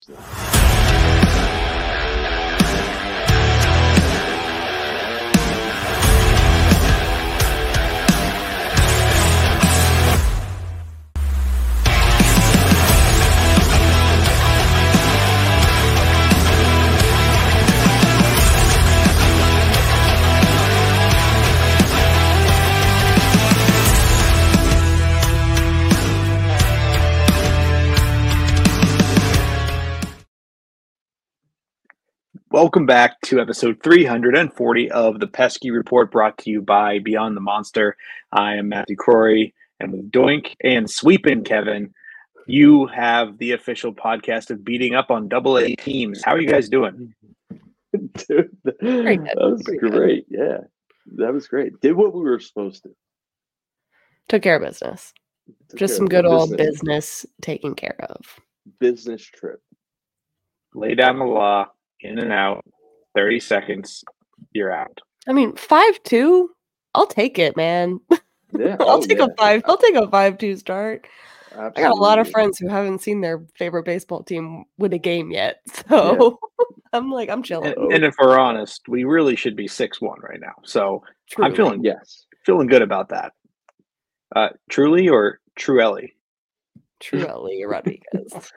Welcome back to episode 340 of the Pesky Report, brought to you by Beyond the Monster. I am Matthew Crory, and with Doink and Sweepin' Kevin, you have the official podcast of beating up on AA teams. How are you guys doing? Dude, that was great. Yeah, that was great. Did what we were supposed to. Took care of business. Just some good old business taken care of. Business trip. Lay down the law. In and out, 30 seconds, you're out. I mean, 5-2, I'll take it, man. Yeah, I'll take a 5-2 start. Absolutely. I got a lot of friends who haven't seen their favorite baseball team win a game yet, so yeah. I'm chilling. And if we're honest, we really should be 6-1 right now. So truly. I'm feeling good about that. Truly or Truelli? Truelli Rodriguez.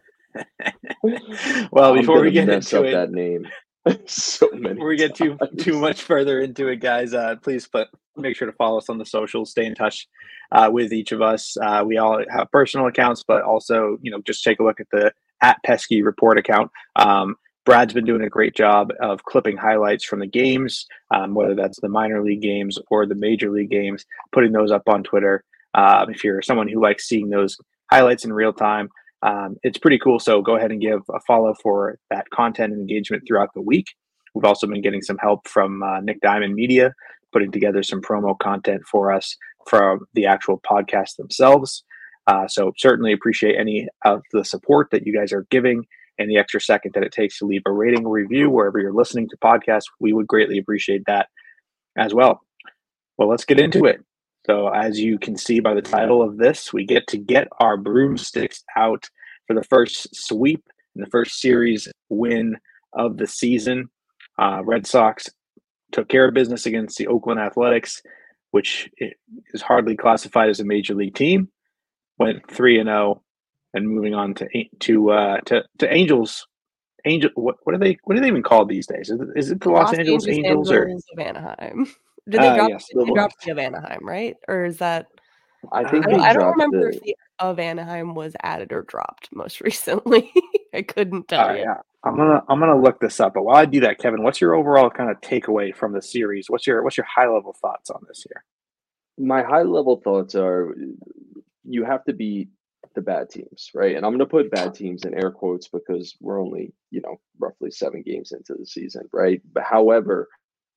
Well, before we get into it, that name, so many. Before we get too much further into it, guys, please make sure to follow us on the socials. Stay in touch with each of us. We all have personal accounts, but also, just take a look at the @Pesky Report account. Brad's been doing a great job of clipping highlights from the games, whether that's the minor league games or the major league games, putting those up on Twitter. If you're someone who likes seeing those highlights in real time, it's pretty cool. So go ahead and give a follow for that content and engagement throughout the week. We've also been getting some help from Nick Diamond Media, putting together some promo content for us from the actual podcast themselves. So certainly appreciate any of the support that you guys are giving and the extra second that it takes to leave a rating or review wherever you're listening to podcasts. We would greatly appreciate that as well. Well, let's get into it. So as you can see by the title of this, we get our broomsticks out for the first sweep and the first series win of the season. Red Sox took care of business against the Oakland Athletics, which is hardly classified as a major league team. Went 3-0, and moving on to Angels. What are they even called these days? Is it the Los Angeles Angels or of Anaheim? Did they drop? Yes, they dropped the of Anaheim, right? Or is that? I don't remember if the of Anaheim was added or dropped most recently. I couldn't tell you. Yeah, I'm gonna look this up. But while I do that, Kevin, what's your overall kind of takeaway from the series? What's your high level thoughts on this here? My high level thoughts are you have to beat the bad teams, right? And I'm gonna put bad teams in air quotes because we're only roughly 7 games into the season, right? But however,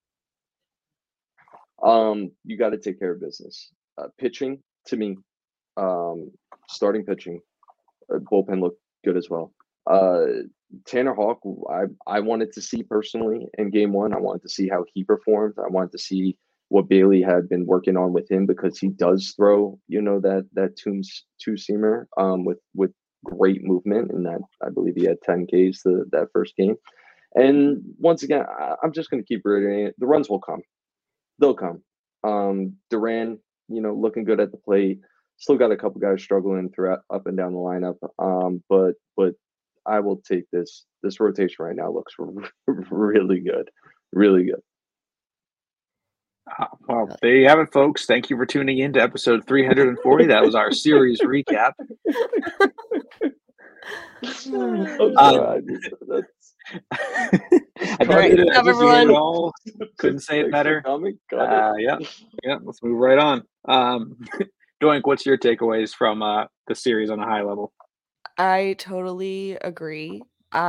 you got to take care of business. Pitching, to me, starting pitching, bullpen looked good as well. Tanner Houck, I wanted to see personally in game 1. I wanted to see how he performed. I wanted to see what Bailey had been working on with him because he does throw, that two-seamer with great movement, and that I believe he had 10 Ks that first game. And once again, I'm just going to keep reiterating it. The runs will come. They'll come. Duran, looking good at the plate. Still got a couple guys struggling throughout up and down the lineup. But I will take this. This rotation right now looks really good, really good. Well, there you have it, folks. Thank you for tuning in to episode 340. That was our series recap. I didn't hear it all. Couldn't say it better. Yeah. Let's move right on. Doink, what's your takeaways from the series on a high level? I totally agree.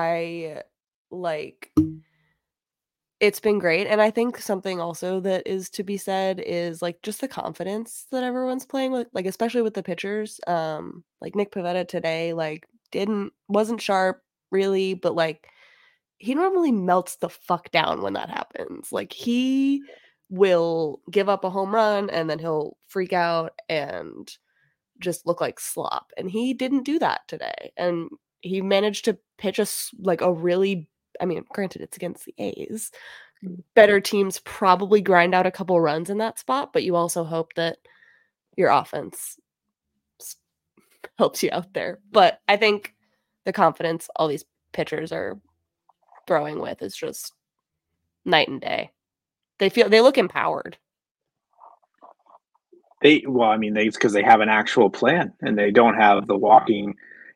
It's been great. And I think something also that is to be said is just the confidence that everyone's playing with, especially with the pitchers. Nick Pivetta today, wasn't sharp really, but he normally melts the fuck down when that happens. He will give up a home run and then he'll freak out and just look like slop. And he didn't do that today. And he managed to pitch us like a really, I mean, granted it's against the A's. Better teams probably grind out a couple runs in that spot, but you also hope that your offense helps you out there. But I think the confidence all these pitchers are throwing with is just night and day. They look empowered. It's because they have an actual plan and they don't have the walking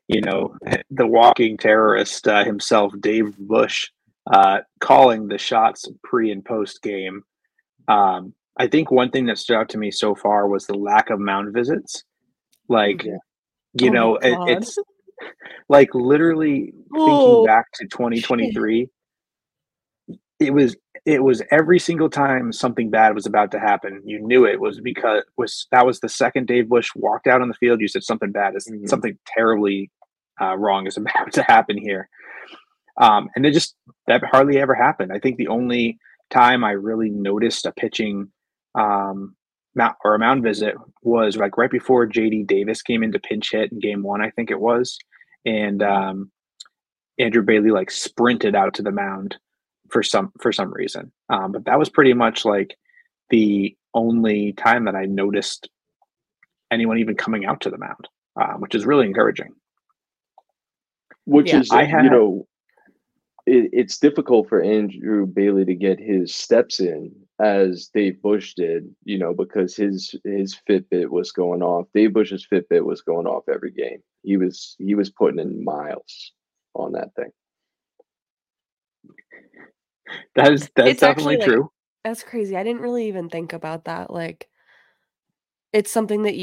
terrorist himself, Dave Bush, calling the shots pre and post game. I think one thing that stood out to me so far was the lack of mound visits. Like, it's like literally thinking back to 2023. It was every single time something bad was about to happen, you knew it was because that was the second Dave Bush walked out on the field. You said something bad is something terribly wrong is about to happen here. And that hardly ever happened. I think the only time I really noticed a pitching or a mound visit was like right before JD Davis came in to pinch hit in game 1, I think it was. And Andrew Bailey like sprinted out to the mound for some reason. But that was pretty much like the only time that I noticed anyone even coming out to the mound, which is really encouraging. It's difficult for Andrew Bailey to get his steps in as Dave Bush did, because his Fitbit was going off. Dave Bush's Fitbit was going off every game. He was putting in miles on that thing. That's definitely true. That's crazy. I didn't really even think about that. Like, it's something that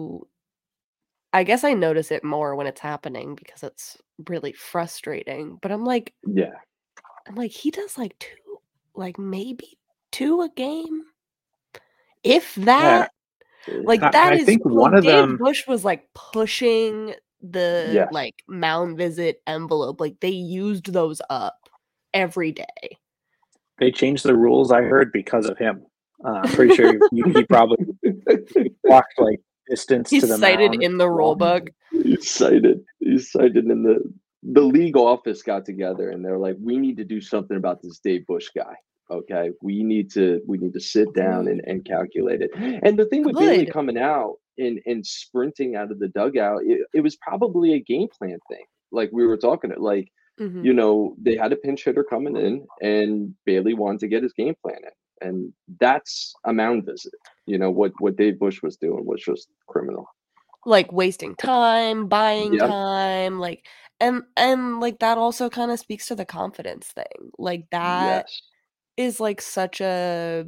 I guess I notice it more when it's happening because it's really frustrating. But I'm like, he does maybe 2 a game, if that. Yeah. That is. I think one of Dave Bush was like pushing the mound visit envelope. Like, they used those up every day. They changed the rules, I heard, because of him. I'm pretty sure he probably walked like distance to the mound. He's cited in the rule book. He's cited in the league office got together and they're like, we need to do something about this Dave Bush guy. Okay, we need to sit down and calculate it. And the thing with Bailey coming out and sprinting out of the dugout, it was probably a game plan thing. Like we were talking, like. They had a pinch hitter coming in and Bailey wanted to get his game plan in. And that's a mound visit. What Dave Bush was doing was just criminal. Like wasting time, buying time, like and like that also kind of speaks to the confidence thing. Like that is like such a,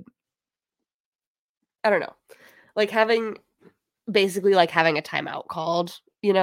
I don't know, like having a timeout called,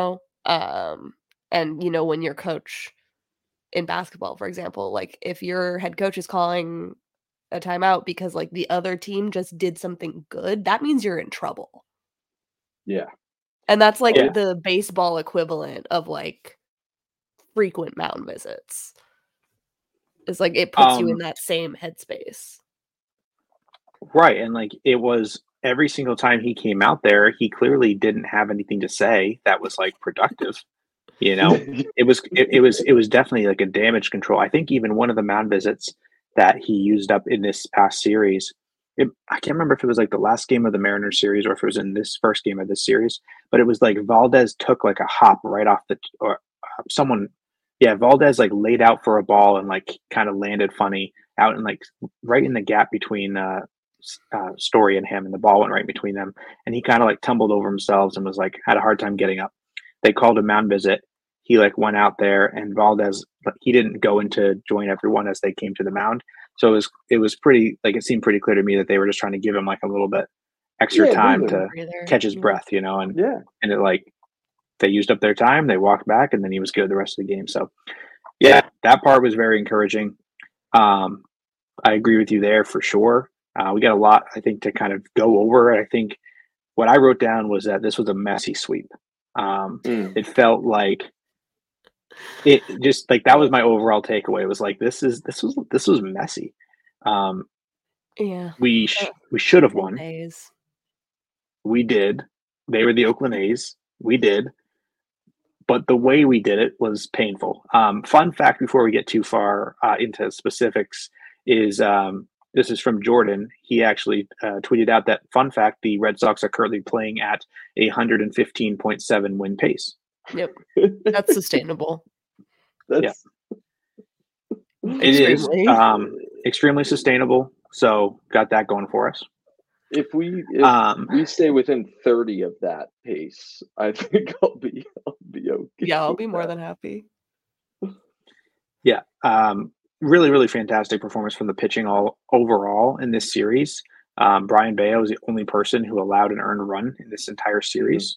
and when your coach in basketball, for example, like if your head coach is calling a timeout because like the other team just did something good, that means you're in trouble. Yeah. And that's like the baseball equivalent of like frequent mound visits. It's like it puts you in that same headspace. Right. And like it was every single time he came out there, he clearly didn't have anything to say that was like productive. It was definitely like a damage control. I think even one of the mound visits that he used up in this past series, I can't remember if it was like the last game of the Mariners series or if it was in this first game of this series, but it was like Valdez took like a hop right off Valdez like laid out for a ball and like kind of landed funny out and like right in the gap between Story and him, and the ball went right between them, and he kind of like tumbled over himself and was like had a hard time getting up. They called a mound visit. He like went out there, and Valdez, he didn't go in to join everyone as they came to the mound. So it was pretty, like it seemed pretty clear to me that they were just trying to give him like a little bit extra time to catch his breath, and it like they used up their time, they walked back, and then he was good the rest of the game. So yeah, that part was very encouraging. I agree with you there for sure. We got a lot, I think, to kind of go over. I think what I wrote down was that this was a messy sweep. It felt like it just like that was my overall takeaway. It was like this was messy. We should have won. We did. They were the Oakland A's. We did. but the way we did it was painful. Fun fact before we get too far into specifics is this is from Jordan. He actually tweeted out that fun fact: the Red Sox are currently playing at 115.7 win pace. Yep, that's sustainable. That's It is extremely sustainable. So got that going for us. If we stay within 30 of that pace, I think I'll be okay. Yeah, I'll be more than happy. Yeah. Really, really fantastic performance from the pitching overall in this series. Brian Bayo is the only person who allowed an earned run in this entire series.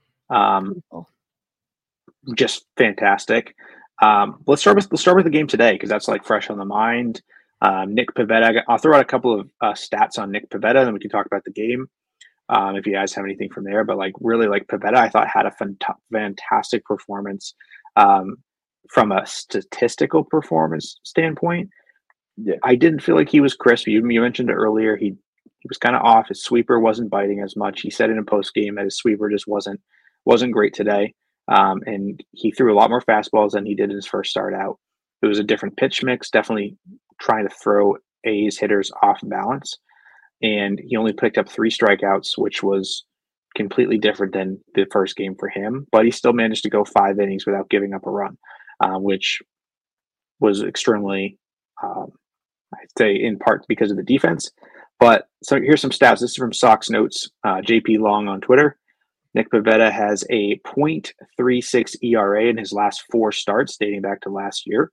Just fantastic. Let's start with the game today because that's like fresh on the mind. Nick Pivetta. I'll throw out a couple of stats on Nick Pivetta, and then we can talk about the game if you guys have anything from there. But like really, like Pivetta, I thought had a fantastic performance. From a statistical performance standpoint, I didn't feel like he was crisp. You mentioned it earlier. He was kind of off. His sweeper wasn't biting as much. He said it in post game that his sweeper just wasn't great today. And he threw a lot more fastballs than he did in his first start out. It was a different pitch mix, definitely trying to throw A's hitters off balance. And he only picked up 3 strikeouts, which was completely different than the first game for him. But he still managed to go 5 innings without giving up a run. Which was extremely, I'd say, in part because of the defense. But so here's some stats. This is from Sox Notes, JP Long on Twitter. Nick Pivetta has a .36 ERA in his last 4 starts dating back to last year.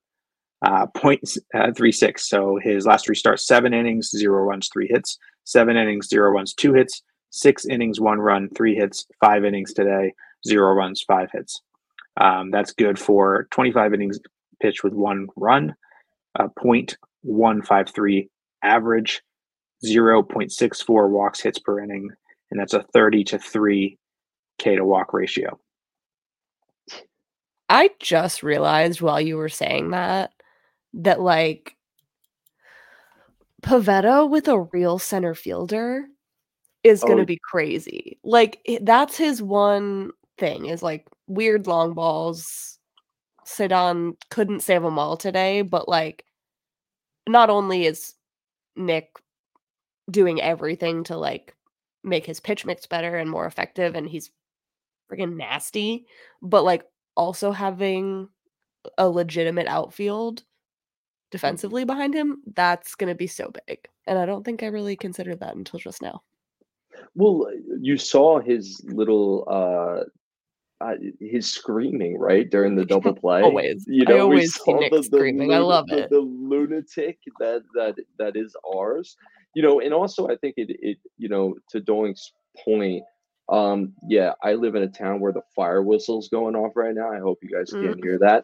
.36. So his last 3 starts, 7 innings, 0 runs, 3 hits. 7 innings, 0 runs, 2 hits. 6 innings, 1 run, 3 hits. 5 innings today, 0 runs, 5 hits. That's good for 25 innings pitched with 1 run, .153 average, 0.64 walks hits per inning, and that's a 30-3 K to walk ratio. I just realized while you were saying that like Pivetta with a real center fielder is going to be crazy. Like that's his one thing is like weird long balls. Cedon couldn't save them all today, but like not only is Nick doing everything to like make his pitch mix better and more effective and he's freaking nasty, but like also having a legitimate outfield defensively behind him, that's going to be so big. And I don't think I really considered that until just now. Well, you saw his little his screaming right during the double play. Always, you know, I always see Nick screaming. I love it. The lunatic that is ours. You know, and also I think it you know, to Doink's point, I live in a town where the fire whistle's going off right now. I hope you guys can't hear that.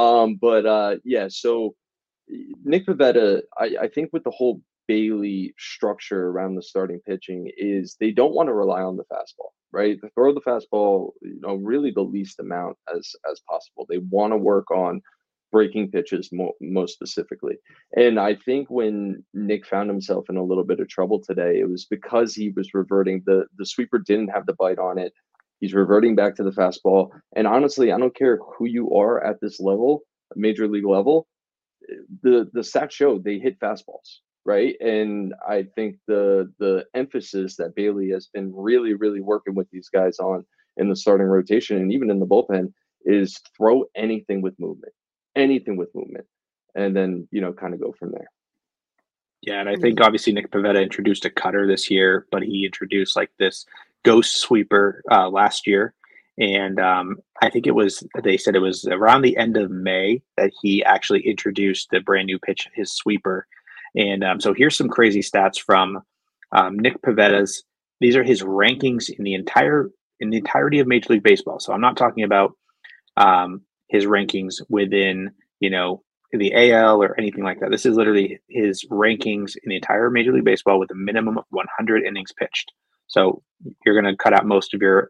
So Nick Pivetta, I think with the whole Bailey structure around the starting pitching is they don't want to rely on the fastball, right? They throw the fastball, you know, really the least amount as possible. They want to work on breaking pitches most specifically. And I think when Nick found himself in a little bit of trouble today, it was because he was reverting the sweeper didn't have the bite on it. He's reverting back to the fastball. And honestly, I don't care who you are at this level, major league level, the stats show they hit fastballs, right? And I think the emphasis that Bailey has been really, really working with these guys on in the starting rotation and even in the bullpen is throw anything with movement, and then, you know, kind of go from there. Yeah, and I think obviously Nick Pivetta introduced a cutter this year, but he introduced like this ghost sweeper last year. And I think they said it was around the end of May that he actually introduced the brand new pitch, his sweeper. And so here's some crazy stats from Nick Pivetta's. These are his rankings in the entirety of Major League Baseball. So I'm not talking about his rankings within, you know, the AL or anything like that. This is literally his rankings in the entire Major League Baseball with a minimum of 100 innings pitched. So you're going to cut out most of your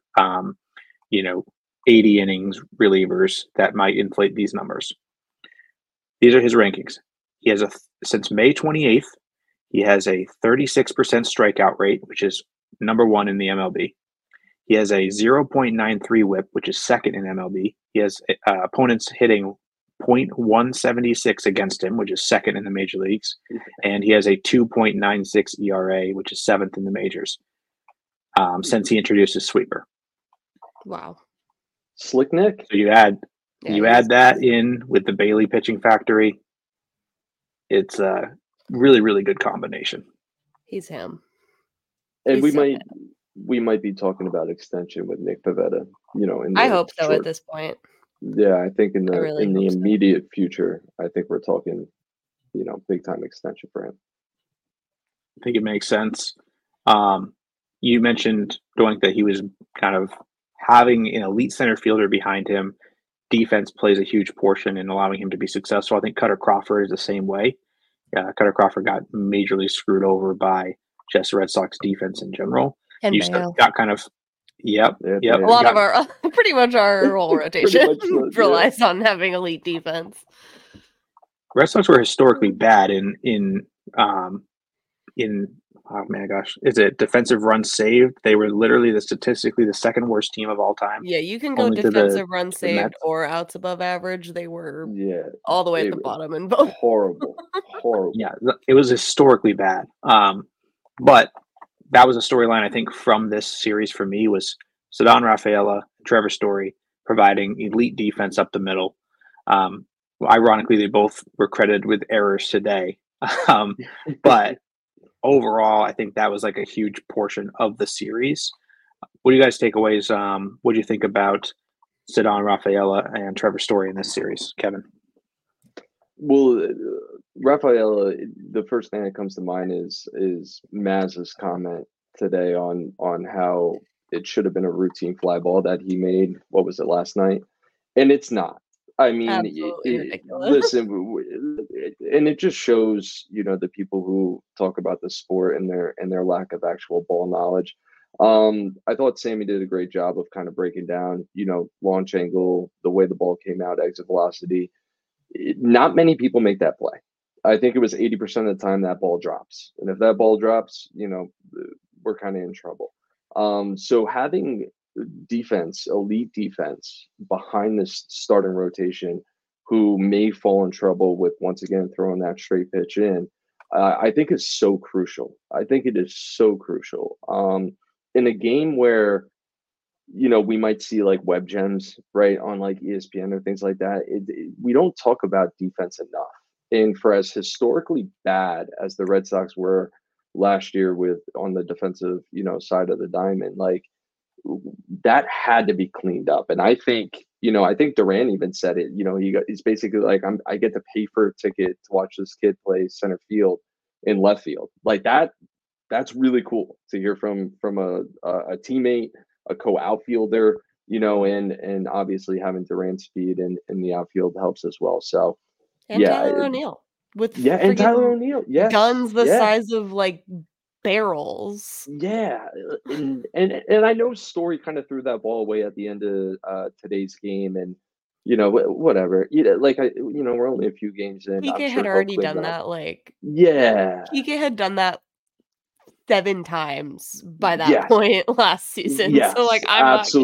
80 innings relievers that might inflate these numbers. These are his rankings. He has since May 28th, he has a 36% strikeout rate, which is number 1 in the MLB. He has a 0.93 whip, which is second in MLB. He has opponents hitting .176 against him, which is second in the major leagues. And he has a 2.96 ERA, which is seventh in the majors since he introduced his sweeper. Wow. Slick Nick. So you add that in with the Bailey pitching factory. It's a really, really good combination. He's him. And we might be talking about extension with Nick Pivetta, I hope so at this point. Yeah, I think in the immediate future, I think we're talking, big time extension for him. I think it makes sense. You mentioned, Doink, that he was kind of having an elite center fielder behind him. Defense plays a huge portion in allowing him to be successful. I think Cutter Crawford is the same way. Cutter Crawford got majorly screwed over by just the Red Sox defense in general. And got kind of, yep. A lot of our, pretty much our whole rotation relies on having elite defense. Red Sox were historically bad in oh my gosh, is it defensive runs saved? They were literally statistically the second worst team of all time. Yeah, you can go defensive runs saved or outs above average. They were all the way at the bottom in both. Horrible. Yeah, it was historically bad. But that was a storyline I think from this series for me was Ceddanne Rafaela, Trevor Story providing elite defense up the middle. Ironically, they both were credited with errors today. But overall, I think that was like a huge portion of the series. What do you guys takeaways? What do you think about Ceddanne Rafaela and Trevor Story in this series, Kevin? Well, Rafaela, the first thing that comes to mind is Maz's comment today on how it should have been a routine fly ball that he made. What was it, last night? And it's not. I mean, listen, and it just shows, the people who talk about the sport and their lack of actual ball knowledge. I thought Sammy did a great job of kind of breaking down, launch angle, the way the ball came out, exit velocity. Not many people make that play. I think it was 80% of the time that ball drops. And if that ball drops, we're kind of in trouble. So having elite defense behind this starting rotation who may fall in trouble with, once again, throwing that straight pitch in, I think is so crucial. I think it is so crucial. In a game where, we might see like web gems, right, on like ESPN or things like that, we don't talk about defense enough. And for as historically bad as the Red Sox were last year on the defensive, side of the diamond, like, that had to be cleaned up. And I think Duran even said it, he's basically like, I get to pay for a ticket to watch this kid play center field in left field. Like that's really cool to hear from a teammate, a co-outfielder, and obviously having Duran's speed in the outfield helps as well. So Tyler O'Neill and Tyler O'Neill, guns the size of like barrels. Yeah, and I know Story kind of threw that ball away at the end of today's game, and whatever. We're only a few games in. Kike had already done that. Like, Kike had done that 7 times by that point last season. Yes, so like,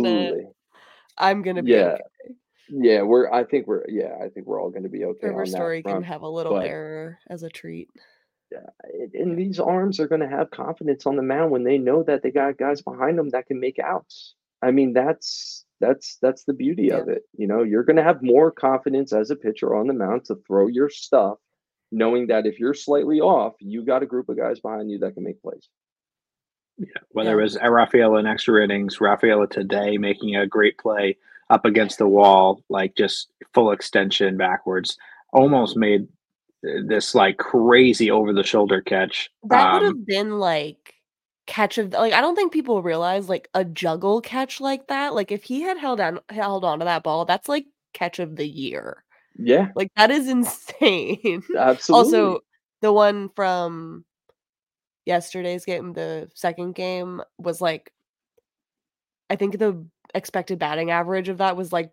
I'm gonna be okay. Yeah, I think we're all going to be okay. Trevor Story can have a little error as a treat. Yeah, and these arms are going to have confidence on the mound when they know that they got guys behind them that can make outs. I mean, that's the beauty of it. You're going to have more confidence as a pitcher on the mound to throw your stuff, knowing that if you're slightly off, you got a group of guys behind you that can make plays. Yeah, whether it was Rafaela in extra innings, Rafaela today making a great play up against the wall, like just full extension backwards, almost made this like crazy over the shoulder catch. That would have been like catch of, like, I don't think people realize like a juggle catch like that. Like if he had held on to that ball, that's like catch of the year. Yeah. Like that is insane. Absolutely. Also, the one from yesterday's game, the second game, was like, I think the expected batting average of that was like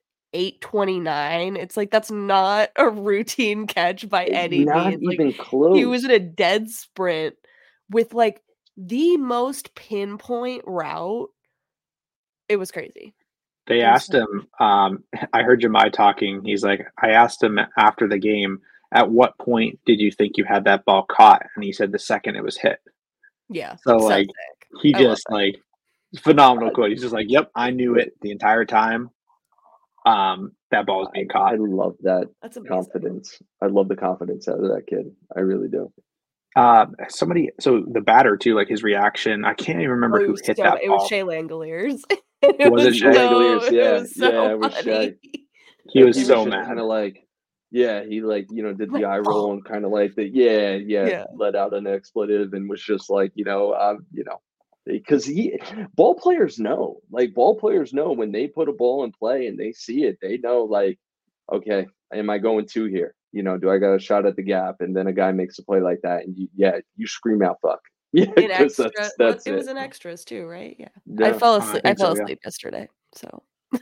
829. It's like, that's not a routine catch by any means. Not even close. He was in a dead sprint with like the most pinpoint route It was crazy. They It was asked so him, I heard Jemai talking. He's like, I asked him after the game, at what point did you think you had that ball caught? And he said the second it was hit. yeah, So so like sick. he I love just it. like phenomenal quote. He's just like, yep, I knew it the entire time. That ball was being I caught. love that That's amazing. confidence. I love the confidence out of that kid. I really do. So the batter too, like his reaction. I can't even remember Oh, it who was hit so that it was ball. Shea Langoliers. Was it Shea? Langoliers, It yeah, was yeah, so it was Shea. funny. He And was he was so just mad. kind of like, yeah, he like, did the Like, eye roll oh, and kind of like the, yeah, yeah. let out an expletive and was just like, because ball players know, like ball players know when they put a ball in play and they see it, they know like, okay, am I going to here? Do I got a shot at the gap? And then a guy makes a play like that, and you scream out, "Fuck!" Yeah, In because extra that's it was it. in extras too, right? Yeah. I Yeah, fell I asleep I think fell so, yeah. asleep yesterday, so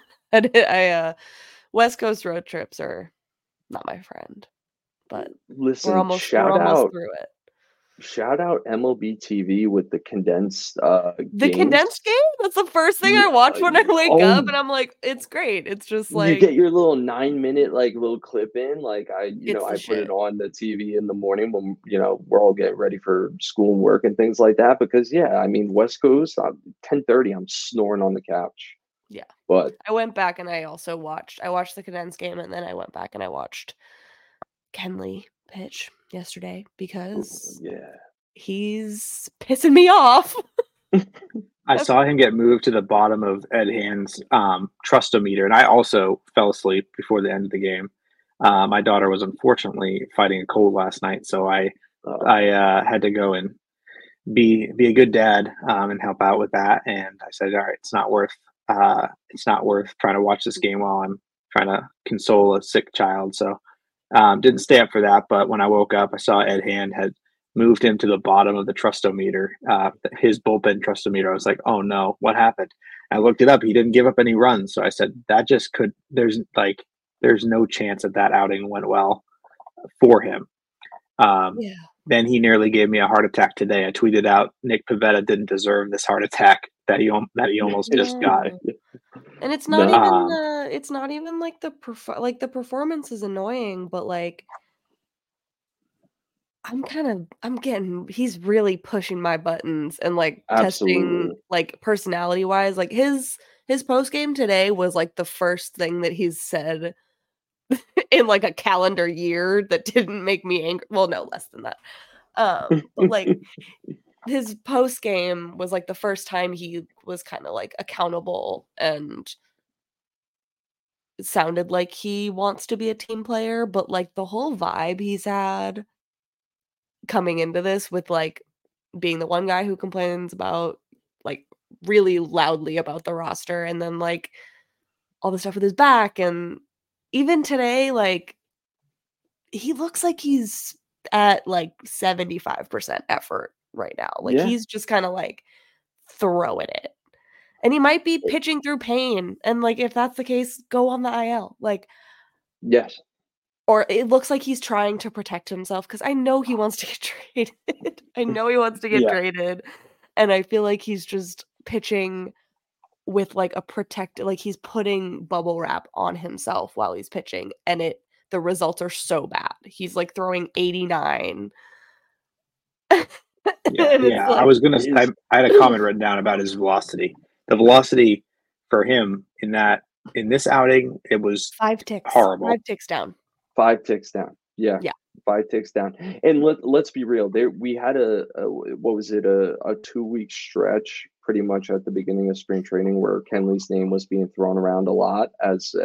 West Coast road trips are not my friend, but listen, we're almost through it. shout out MLB TV with the condensed The games. condensed game? That's the first thing I Yeah, watch when I wake up, oh, and I'm like, "It's great." It's just you like get your little 9-minute like little clip in. Like it's the I put it shit. on the TV in the morning when we're all getting ready for school and work and things like that. Because yeah, I mean West Coast 10:30, I'm snoring on the couch. Yeah. But I went back and I watched the condensed game, and then I went back and I watched Kenley pitch yesterday because yeah, he's pissing me off. I saw him get moved to the bottom of Ed Hand's trustometer, and I also fell asleep before the end of the game. My daughter was unfortunately fighting a cold last night, so I had to go and be a good dad and help out with that. And I said, all right, it's not worth trying to watch this game while I'm trying to console a sick child. So didn't stay up for that. But when I woke up, I saw Ed Hand had moved him to the bottom of the trustometer, his bullpen trustometer. I was like, oh no, what happened? I looked it up. He didn't give up any runs. So I said, that just could. There's no chance that outing went well for him. Um, Yeah. then he nearly gave me a heart attack today. I tweeted out Nick Pivetta didn't deserve this heart attack that he almost just got. No. And it's not no, even Um, like the performance is annoying, but like he's really pushing my buttons and like testing absolutely. like personality wise. Like his post game today was like the first thing that he's said in like a calendar year that didn't make me angry. Well, no, less than that. But like his post game was like the first time he was kind of like accountable, and it sounded like he wants to be a team player, but like the whole vibe he's had coming into this with like being the one guy who complains about like really loudly about the roster, and then like all the stuff with his back, and even today like he looks like he's at like 75% effort right now. Like Yeah. he's just kind of like throwing it. And he might be pitching through pain, and like if that's the case, go on the IL. Like Yes. or it looks like he's trying to protect himself because I know he wants to get traded. I know he wants to get yeah, traded, and I feel like he's just pitching with like a like he's putting bubble wrap on himself while he's pitching, and the results are so bad. He's like throwing 89. And it's yeah. I like was gonna. Is I had a comment written down about his velocity. The velocity for him in this outing, it was 5 horrible. ticks down. 5 ticks down. Yeah. Yeah. 5 ticks down. And let's be real. There we had a what was it, a 2-week stretch pretty much at the beginning of spring training where Kenley's name was being thrown around a lot as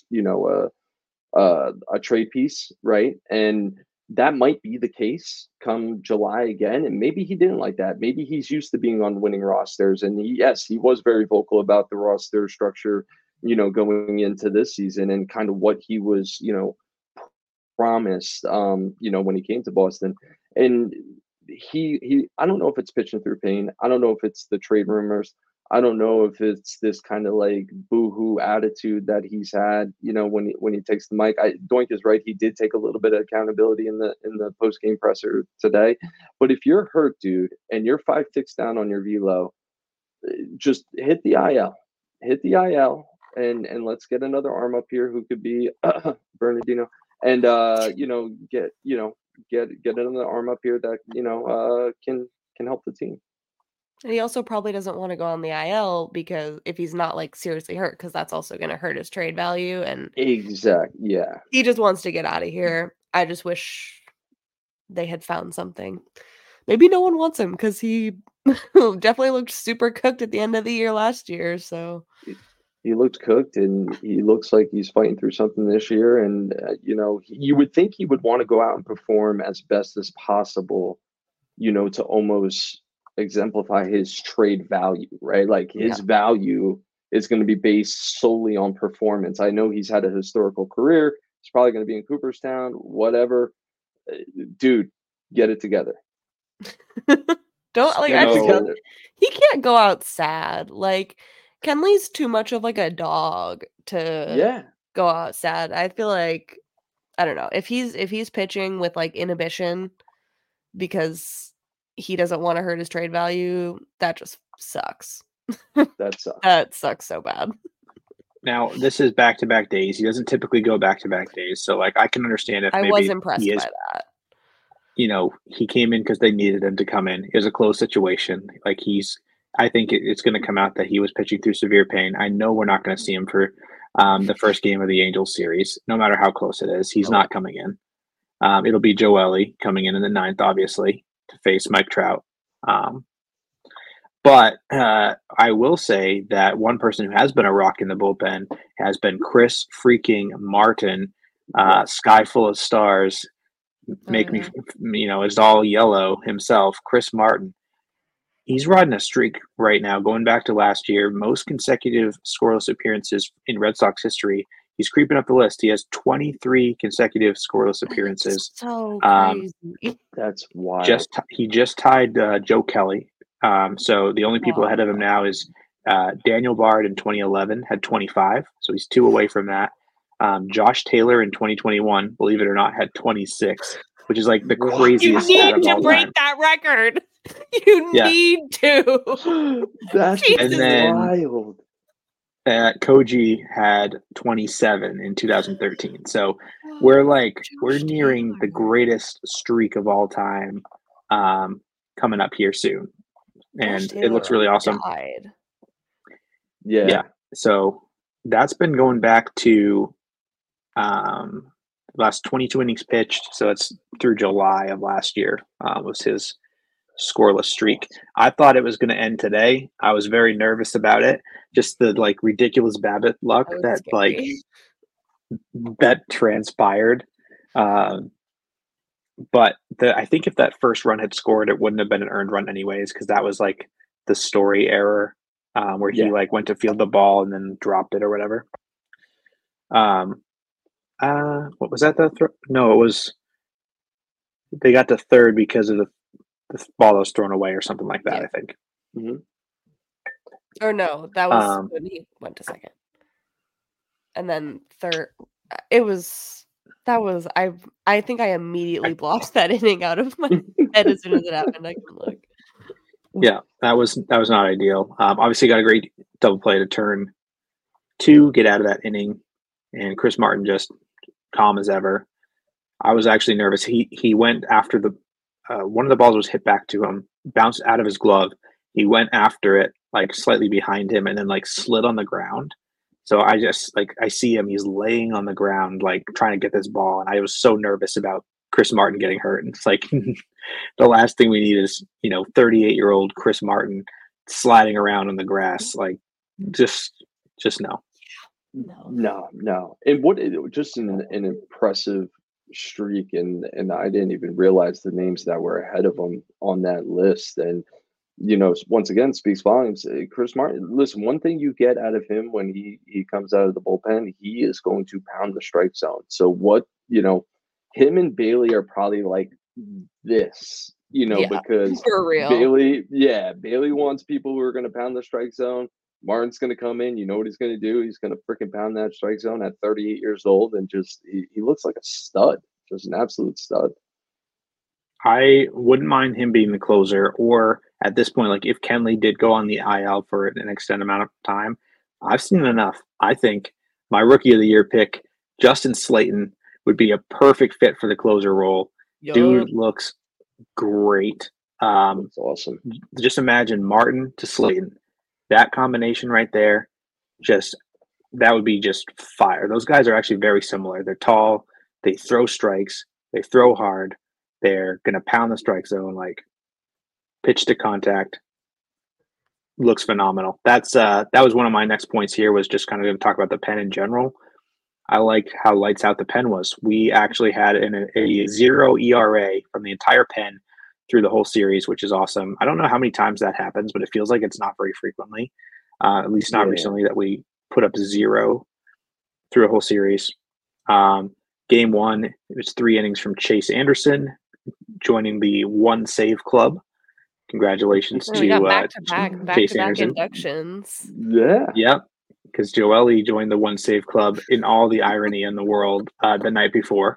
a trade piece, right? And that might be the case come July again. And maybe he didn't like that. Maybe he's used to being on winning rosters. And he was very vocal about the roster structure, going into this season and kind of what he was, promised, when he came to Boston. And he I don't know if it's pitching through pain. I don't know if it's the trade rumors. I don't know if it's this kind of like boohoo attitude that he's had, when he takes the mic. Doink is right. He did take a little bit of accountability in the post game presser today. But if you're hurt, dude, and you're 5 ticks down on your velo, just hit the IL. hit the IL and let's get another arm up here who could be Bernardino, and get another arm up here that can help the team. And he also probably doesn't want to go on the IL because if he's not like seriously hurt, because that's also going to hurt his trade value. And yeah, he just wants to get out of here. I just wish they had found something. Maybe no one wants him because he definitely looked super cooked at the end of the year last year. So he looked cooked, and he looks like he's fighting through something this year. And you would think he would want to go out and perform as best as possible, to almost exemplify his trade value, right? Like his value is going to be based solely on performance. I know he's had a historical career. He's probably going to be in Cooperstown, whatever. Dude, get it together. Don't like he can't go out sad. Like Kenley's too much of like a dog to go out sad. I feel like I don't know if he's pitching with like inhibition because he doesn't want to hurt his trade value. That just sucks. That sucks. That sucks so bad. Now this is back-to-back days. He doesn't typically go back-to-back days, so like I can understand if I maybe was impressed by that. He came in because they needed him to come in. It was a close situation. Like I think it's going to come out that he was pitching through severe pain. I know we're not going to see him for the first game of the Angels series, no matter how close it is. He's not coming in. It'll be Joe Ellie coming in the 9th, obviously, to face Mike Trout. But I will say that one person who has been a rock in the bullpen has been Chris freaking Martin. Sky full of stars. Me, it's all yellow himself. Chris Martin. He's riding a streak right now, going back to last year. Most consecutive scoreless appearances in Red Sox history. He's creeping up the list. He has 23 consecutive scoreless appearances. That's so crazy. That's wild. He just tied Joe Kelly. So the only people ahead of him now is Daniel Bard in 2011 had 25. So he's 2 away from that. Josh Taylor in 2021, believe it or not, had 26, which is like the craziest stat of all time. You need to break that record. You need to. That's wild. Koji had 27 in 2013. So we're nearing the greatest streak of all time coming up here soon. And it looks really awesome. Yeah. So that's been going back to last 22 innings pitched. So it's through July of last year was his scoreless streak. I thought it was going to end today. I was very nervous about it. Just the ridiculous BABIP luck that that transpired. But I think if that first run had scored, it wouldn't have been an earned run anyways, because that was like the story error where he went to field the ball and then dropped it or whatever. What was that? No, it was they got to third because of the ball that was thrown away or something like that. I think. Mm-hmm. Or no, that was when he went to second, and then third. I think I immediately blocked that inning out of my head as soon as it happened. I can look. Yeah, that was not ideal. Obviously, got a great double play to turn 2, get out of that inning, and Chris Martin just calm as ever. I was actually nervous. He went after the one of the balls was hit back to him, bounced out of his glove. He went after it slightly behind him, and then slid on the ground. So I just I see him. He's laying on the ground, trying to get this ball, and I was so nervous about Chris Martin getting hurt. And it's the last thing we need is 38-year-old Chris Martin sliding around on the grass. Just no. No. And just an impressive streak, and I didn't even realize the names that were ahead of him on that list. And once again, speaks volumes. Chris Martin, listen, one thing you get out of him when he comes out of the bullpen, he is going to pound the strike zone. So him and Bailey are probably like this, because for real. Bailey wants people who are going to pound the strike zone. Martin's going to come in. You know what he's going to do? He's going to freaking pound that strike zone at 38 years old, and just he looks like a stud, just an absolute stud. I wouldn't mind him being the closer, or at this point, if Kenley did go on the IL for an extended amount of time, I've seen enough. I think my rookie of the year pick, Justin Slayton, would be a perfect fit for the closer role. Yup. Dude looks great. Um, That's awesome. just imagine Martin to Slayton. That combination right there, just that would be just fire. Those guys are actually very similar. They're tall, they throw strikes, they throw hard, they're gonna pound the strike zone, like pitch to contact. Looks phenomenal. That was one of my next points here was just kind of gonna talk about the pen in general. I like how lights out the pen was. We actually had a 0 ERA from the entire pen through the whole series, which is awesome. I don't know how many times that happens, but it feels like it's not very frequently, at least not Yeah. recently, that we put up 0 through a whole series. Game one, it was 3 innings from Chase Anderson, joining the one save club. Congratulations We got to Chase back-to-back Anderson. inductions. Yeah. Yep, because Joely joined the one save club in all the irony in the world the night before.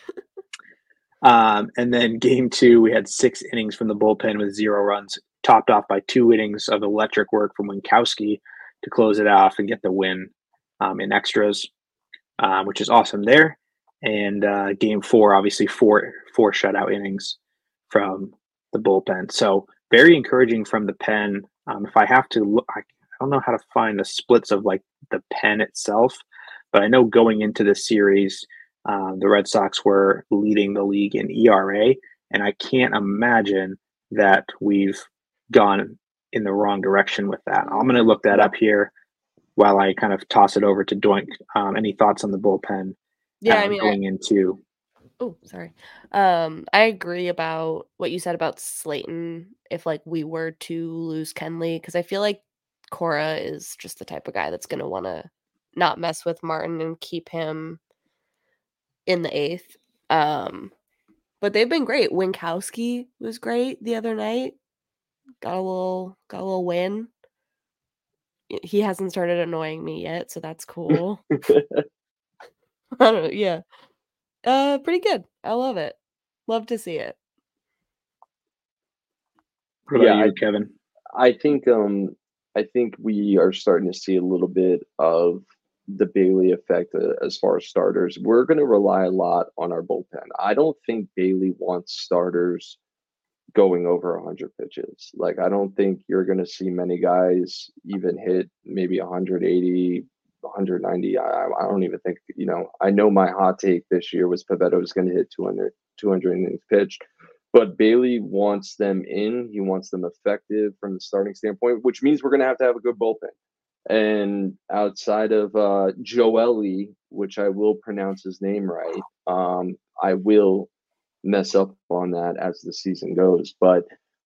And then game two, we had 6 innings from the bullpen with 0 runs, topped off by 2 innings of electric work from Winkowski to close it off and get the win in extras, which is awesome there. And game four, obviously four shutout innings from the bullpen. So very encouraging from the pen. If I have to look, I don't know how to find the splits of like the pen itself, but I know going into the series, the Red Sox were leading the league in ERA, and I can't imagine that we've gone in the wrong direction with that. I'm going to look that up here while I kind of toss it over to Doink. Any thoughts on the bullpen? Yeah, I mean, going into. Oh, sorry. I agree about what you said about Slayton. If like we were to lose Kenley, because I feel like Cora is just the type of guy that's gonna want to not mess with Martin and keep him in the eighth. But they've been great. Winkowski was great the other night. Got a little win. He hasn't started annoying me yet, so that's cool. I don't know, yeah. Pretty good. I love it. Love to see it. What about you, Kevin? I think we are starting to see a little bit of the Bailey effect as far as starters. We're going to rely a lot on our bullpen. I don't think Bailey wants starters going over 100 pitches. Like, I don't think you're going to see many guys even hit maybe 180, 190. I don't even think, I know my hot take this year was Pivetta was going to hit 200 innings pitched. But Bailey wants them in. He wants them effective from the starting standpoint, which means we're going to have a good bullpen. And outside of Joely, which I will pronounce his name right, I will mess up on that as the season goes. But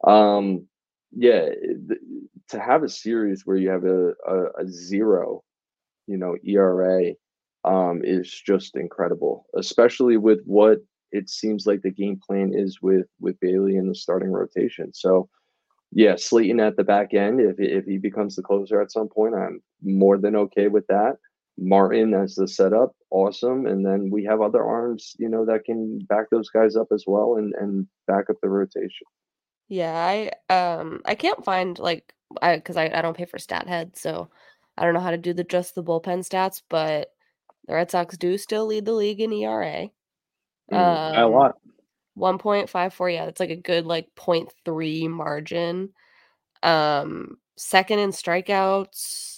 yeah, to have a series where you have a 0, ERA is just incredible, especially with what it seems like the game plan is with Bailey in the starting rotation. So yeah, Slayton at the back end, if he becomes the closer at some point, I'm more than okay with that. Martin as the setup, awesome. And then we have other arms, that can back those guys up as well and back up the rotation. Yeah, I can't find like because I don't pay for StatHead, so I don't know how to do just the bullpen stats, but the Red Sox do still lead the league in ERA. By a lot. 1.54. Yeah, that's like a good like 0.3 margin. Second in strikeouts.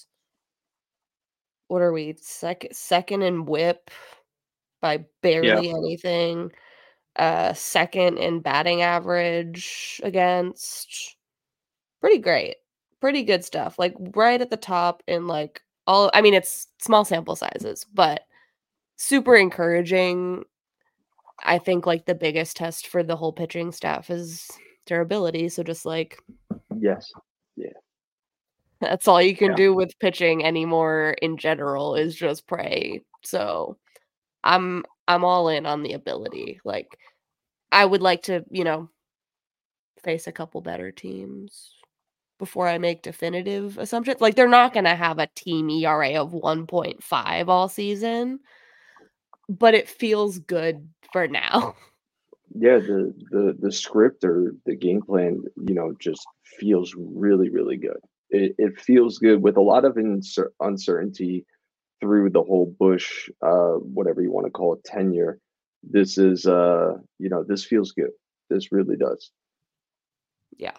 What are we? Second in whip by barely anything. Second in batting average against. Pretty great. Pretty good stuff. Like right at the top in like I mean it's small sample sizes, but super encouraging. I think like the biggest test for the whole pitching staff is durability. So just like Yes. Yeah. that's all you can do with pitching anymore in general is just pray. So I'm all in on the ability. Like I would like to, face a couple better teams before I make definitive assumptions. Like they're not going to have a team ERA of 1.5 all season, but it feels good for now. Yeah, the script or the game plan, just feels really, really good. It feels good with a lot of uncertainty through the whole Bush, whatever you want to call it, tenure. This is, this feels good. This really does. Yeah.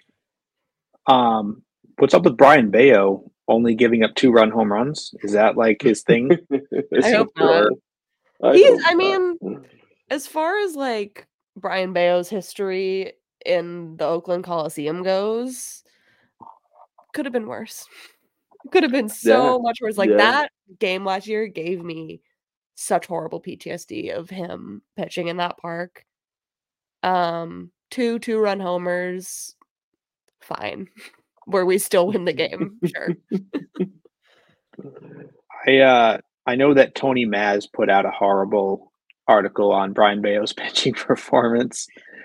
What's up with Brian Bayo only giving up 2-run home runs? Is that like his thing? I hope not. I mean, as far as like Brian Bayo's history in the Oakland Coliseum goes, could have been worse. Could have been so much worse. Like that game last year gave me such horrible PTSD of him pitching in that park. 2-run homers, fine. Where we still win the game, sure. I know that Tony Maz put out a horrible article on Brian Bayo's pitching performance.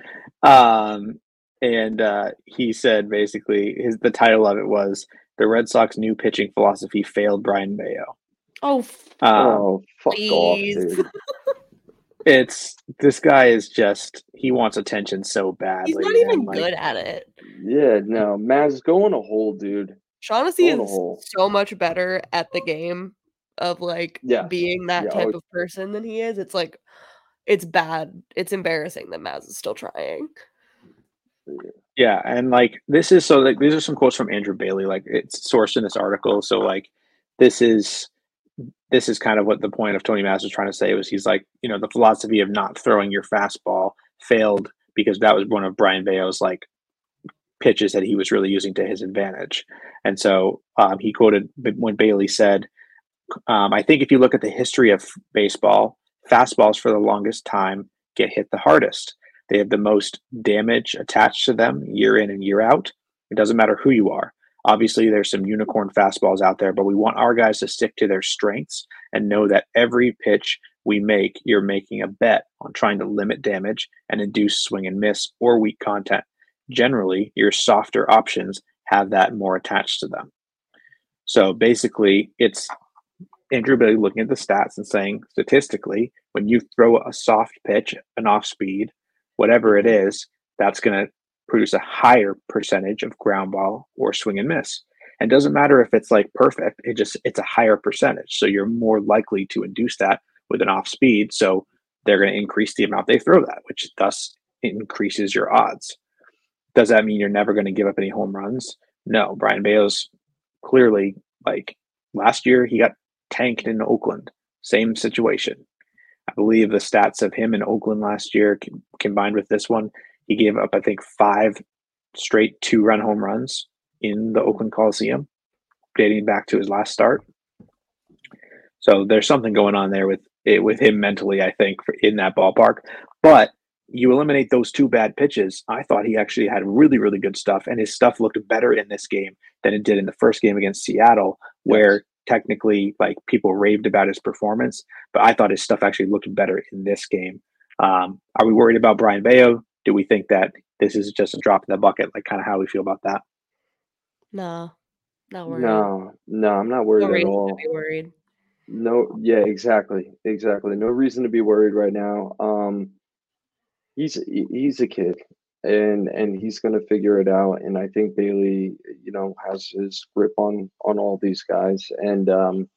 And he said basically the title of it was "The Red Sox New Pitching Philosophy Failed Brian Bayo." Oh, fuck off, dude. This guy is just, he wants attention so badly. He's not even good at it. Yeah, no, Maz, go in a hole, dude. Shaughnessy is so much better at the game of like being that type of person than he is. It's like, it's bad. It's embarrassing that Maz is still trying. Yeah, and like this is so like these are some quotes from Andrew Bailey. Like it's sourced in this article. So like this is kind of what the point of Tony Maz was trying to say was he's like, the philosophy of not throwing your fastball failed because that was one of Brian Bayo's like pitches that he was really using to his advantage. And so he quoted when Bailey said, I think if you look at the history of baseball, fastballs for the longest time get hit the hardest. They have the most damage attached to them year in and year out. It doesn't matter who you are. Obviously, there's some unicorn fastballs out there, but we want our guys to stick to their strengths and know that every pitch we make, you're making a bet on trying to limit damage and induce swing and miss or weak content. Generally, your softer options have that more attached to them. So basically, it's Andrew Bailey looking at the stats and saying, statistically, when you throw a soft pitch, an off speed, whatever it is, that's going to produce a higher percentage of ground ball or swing and miss. And it doesn't matter if it's like perfect, it's a higher percentage. So you're more likely to induce that with an off speed. So they're going to increase the amount they throw that, which thus increases your odds. Does that mean you're never going to give up any home runs? No. Brian Bayo's clearly, like last year, he got tanked in Oakland. Same situation. I believe the stats of him in Oakland last year combined with this one, he gave up, I think, 5 straight 2-run home runs in the Oakland Coliseum, dating back to his last start. So there's something going on there with him mentally, I think, in that ballpark. But you eliminate those 2 bad pitches, I thought he actually had really, really good stuff, and his stuff looked better in this game than it did in the first game against Seattle, where technically like people raved about his performance, but I thought his stuff actually looked better in this game. Are we worried about Brian Bayo? Do we think that this is just a drop in the bucket? Like kind of how we feel about that? No, not worried. No, I'm not worried at all. To be worried. No, yeah, exactly. No reason to be worried right now. He's a kid, and he's going to figure it out. And I think Bailey, has his grip on all these guys. And I'm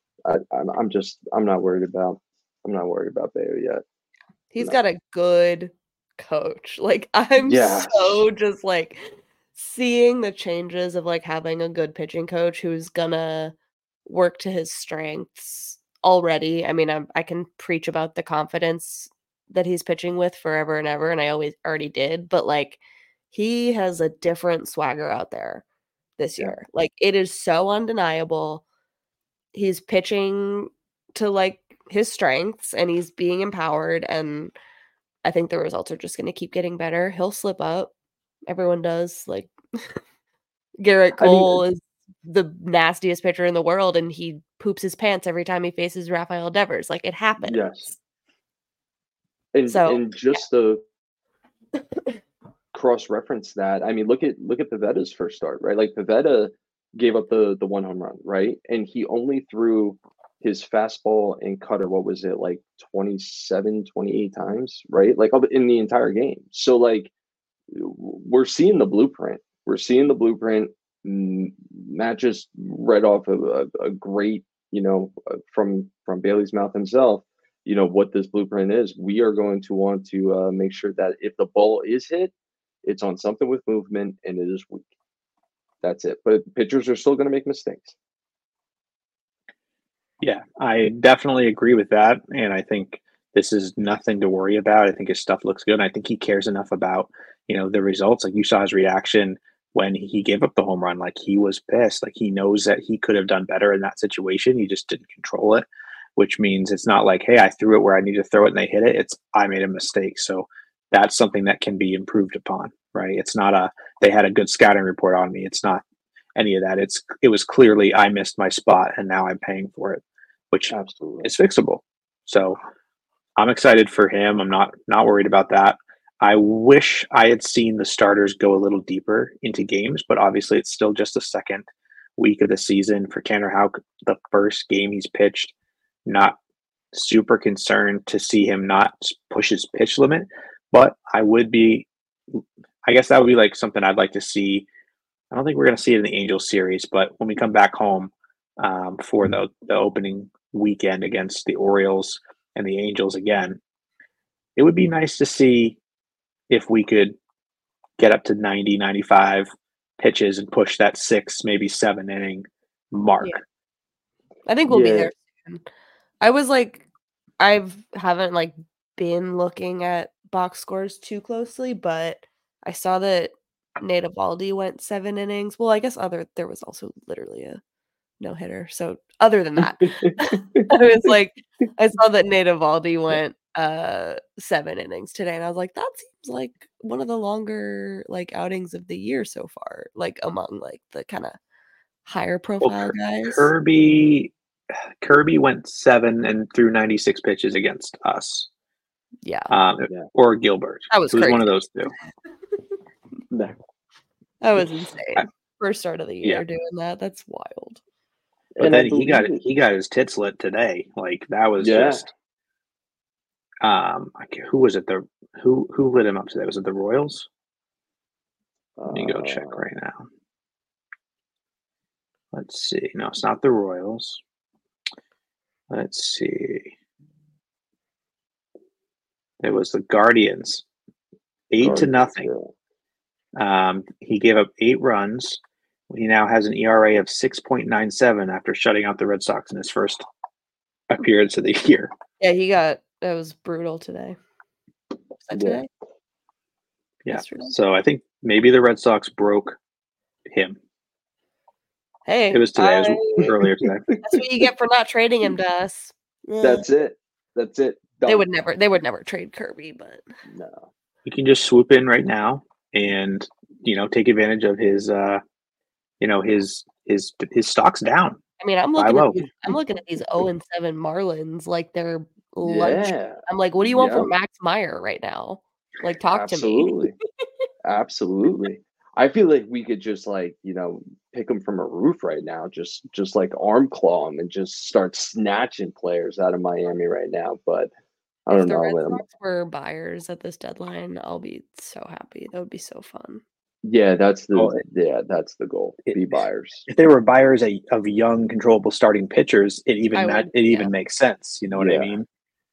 not worried about Bayo yet. He's got a good coach. Like I'm so just like seeing the changes of like having a good pitching coach who's gonna work to his strengths already. I mean, I can preach about the confidence that he's pitching with forever and ever, and I already did, but like he has a different swagger out there this year. Like it is so undeniable. He's pitching to like his strengths and he's being empowered, and I think the results are just going to keep getting better. He'll slip up. Everyone does. Like Garrett Cole is the nastiest pitcher in the world, and he poops his pants every time he faces Rafael Devers. Like it happens. Yes. And just to cross-reference that, I mean, look at Pavetta's first start, right? Like Pavetta gave up the 1 home run, right? And he only threw his fastball and cutter, what was it, like 27, 28 times, right? Like in the entire game. So like we're seeing the blueprint. Matt just read off a great, from Bailey's mouth himself, what this blueprint is. We are going to want to make sure that if the ball is hit, it's on something with movement and it is weak. That's it. But pitchers are still going to make mistakes. Yeah, I definitely agree with that. And I think this is nothing to worry about. I think his stuff looks good. And I think he cares enough about, the results. Like you saw his reaction when he gave up the home run. Like he was pissed. Like he knows that he could have done better in that situation. He just didn't control it, which means it's not like, hey, I threw it where I need to throw it and they hit it. It's I made a mistake. So that's something that can be improved upon, right? It's not they had a good scouting report on me. It's not any of that. It was clearly I missed my spot and now I'm paying for it, which Absolutely is fixable. So I'm excited for him. I'm not worried about that. I wish I had seen the starters go a little deeper into games, but obviously it's still just the second week of the season for Tanner Houck. The first game he's pitched, not super concerned to see him not push his pitch limit, but I guess that would be like something I'd like to see. I don't think we're going to see it in the Angels series, but when we come back home for the opening weekend against the Orioles and the Angels again, it would be nice to see if we could get up to 90, 95 pitches and push that 6, maybe 7 inning mark. Yeah. I think we'll be there soon. I haven't been looking at box scores too closely, but I saw that Nate Eovaldi went 7 innings. Well, I guess there was also literally a no hitter. So other than that, I saw that Nate Eovaldi went 7 innings today, and I was like, that seems like one of the longer outings of the year so far, among the kind of higher profile guys. Kirby went 7 and threw 96 pitches against us. Yeah. Or Gilbert. That was crazy. One of those two. No. That was insane. First start of the year doing that. That's wild. But then he got his tits lit today. Like that was just who was it? Who lit him up today? Was it the Royals? Let me go check right now. Let's see. No, it's not the Royals. Let's see. It was the Guardians. 8-0. He gave up 8 runs. He now has an ERA of 6.97 after shutting out the Red Sox in his first appearance of the year. Yeah, that was brutal today. Was that today? Yeah. So I think maybe the Red Sox broke him. Hey, it was today. It was earlier today. That's what you get for not trading him to us. That's it. Done. They would never trade Kirby, but no. You can just swoop in right now and take advantage of his his stock's down. I mean, I'm looking at these 0-7 Marlins like they're lunch. I'm like, what do you want from Max Meyer right now? Talk to me. Absolutely. I feel like we could just pick them from a roof right now, just arm claw them and just start snatching players out of Miami right now. But I don't know. If the Red Sox were buyers at this deadline, I'll be so happy. That would be so fun. Yeah, that's the goal. Be buyers. If they were buyers of young, controllable starting pitchers, it even makes sense. You know what I mean?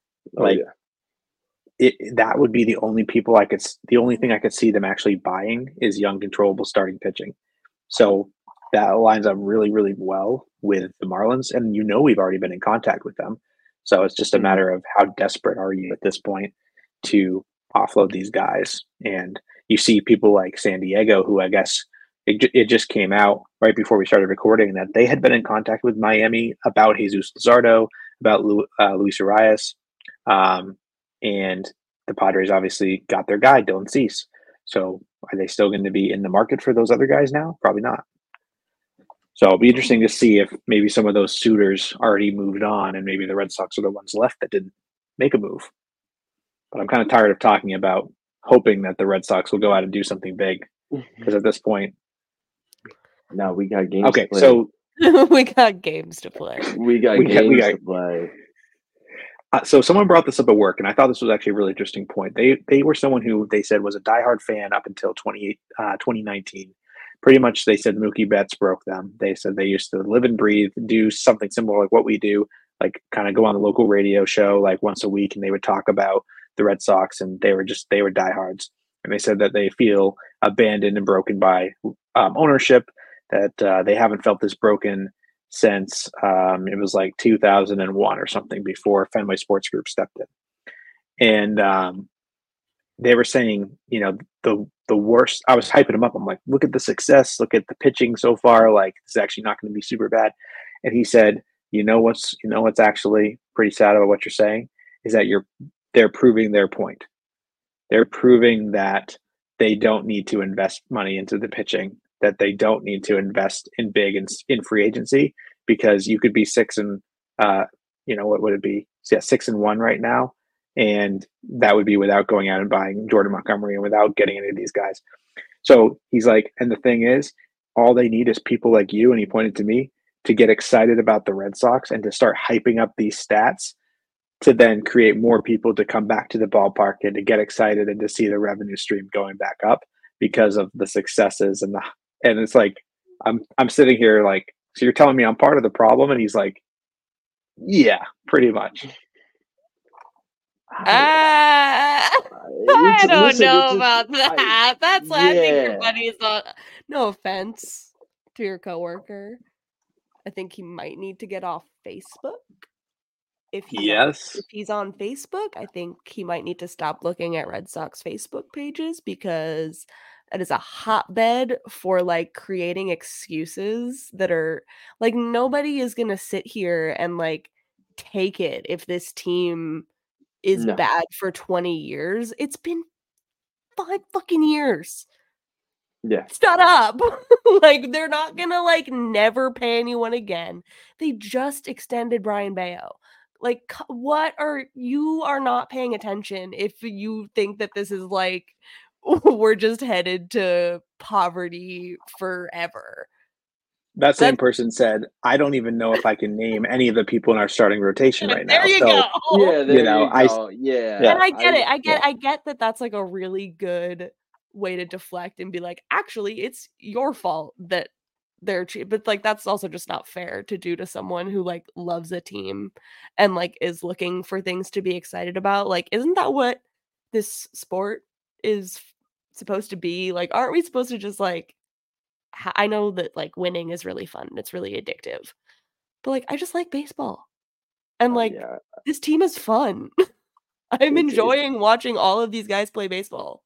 That would be the only people the only thing I could see them actually buying is young, controllable starting pitching. So that lines up really, really well with the Marlins. And we've already been in contact with them. So it's just a matter of how desperate are you at this point to offload these guys. And you see people like San Diego, who I guess it just came out right before we started recording that they had been in contact with Miami about Jesus Luzardo, about Luis Arias. And the Padres obviously got their guy, Dylan Cease. So are they still going to be in the market for those other guys now? Probably not. So it'll be interesting to see if maybe some of those suitors already moved on and maybe the Red Sox are the ones left that didn't make a move. But I'm kind of tired of talking about hoping that the Red Sox will go out and do something big because at this point. No, we got games to play. So we got games to play. We got games to play. So someone brought this up at work, and I thought this was actually a really interesting point. They were someone who they said was a diehard fan up until 2019. pretty much they said Mookie Betts broke them. They said they used to live and breathe, do something similar like what we do, like kind of go on the local radio show like once a week, and they would talk about the Red Sox, and they were diehards. And they said that they feel abandoned and broken by ownership, that they haven't felt this broken since it was like 2001 or something, before Fenway Sports Group stepped in. And they were saying, the worst. I was hyping him up. I'm like, look at the success, look at the pitching so far. Like, it's actually not going to be super bad. And he said, what's actually pretty sad about what you're saying is that they're proving their point. They're proving that they don't need to invest money into the pitching, that they don't need to invest in big and in free agency, because you could be what would it be? So yeah, 6-1 right now. And that would be without going out and buying Jordan Montgomery and without getting any of these guys. So he's like, and the thing is, all they need is people like you, and he pointed to me, to get excited about the Red Sox and to start hyping up these stats, to then create more people to come back to the ballpark and to get excited and to see the revenue stream going back up because of the successes. And it's like, I'm sitting here like, so you're telling me I'm part of the problem? And he's like, yeah, pretty much. I don't know about that. That's why I think your buddy's not. No offense to your coworker. I think he might need to get off Facebook. If he's on Facebook, I think he might need to stop looking at Red Sox Facebook pages, because it is a hotbed for like creating excuses that are like, nobody is gonna sit here and like take it if this team is bad for 20 years. It's been 5 fucking years. Yeah. Shut up. Like, they're not gonna like never pay anyone again. They just extended Brian Bayo. Like, you are not paying attention if you think that this is like we're just headed to poverty forever. That same person said, I don't even know if I can name any of the people in our starting rotation right now. There you go. Yeah, there you go. Yeah. And I get it. I get that that's like a really good way to deflect and be like, actually, it's your fault that they're cheap. But like, that's also just not fair to do to someone who like loves a team and like is looking for things to be excited about. Like, isn't that what this sport is supposed to be? Like, aren't we supposed to just like, I know that like winning is really fun and it's really addictive, but like, I just like baseball. And like, this team is fun. I'm enjoying watching all of these guys play baseball.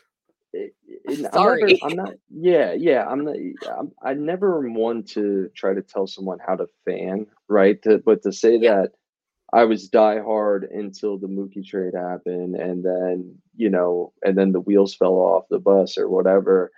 Sorry. I'm not. I never am one to try to tell someone how to fan, right? But to say that I was diehard until the Mookie trade happened, and then and then the wheels fell off the bus or whatever.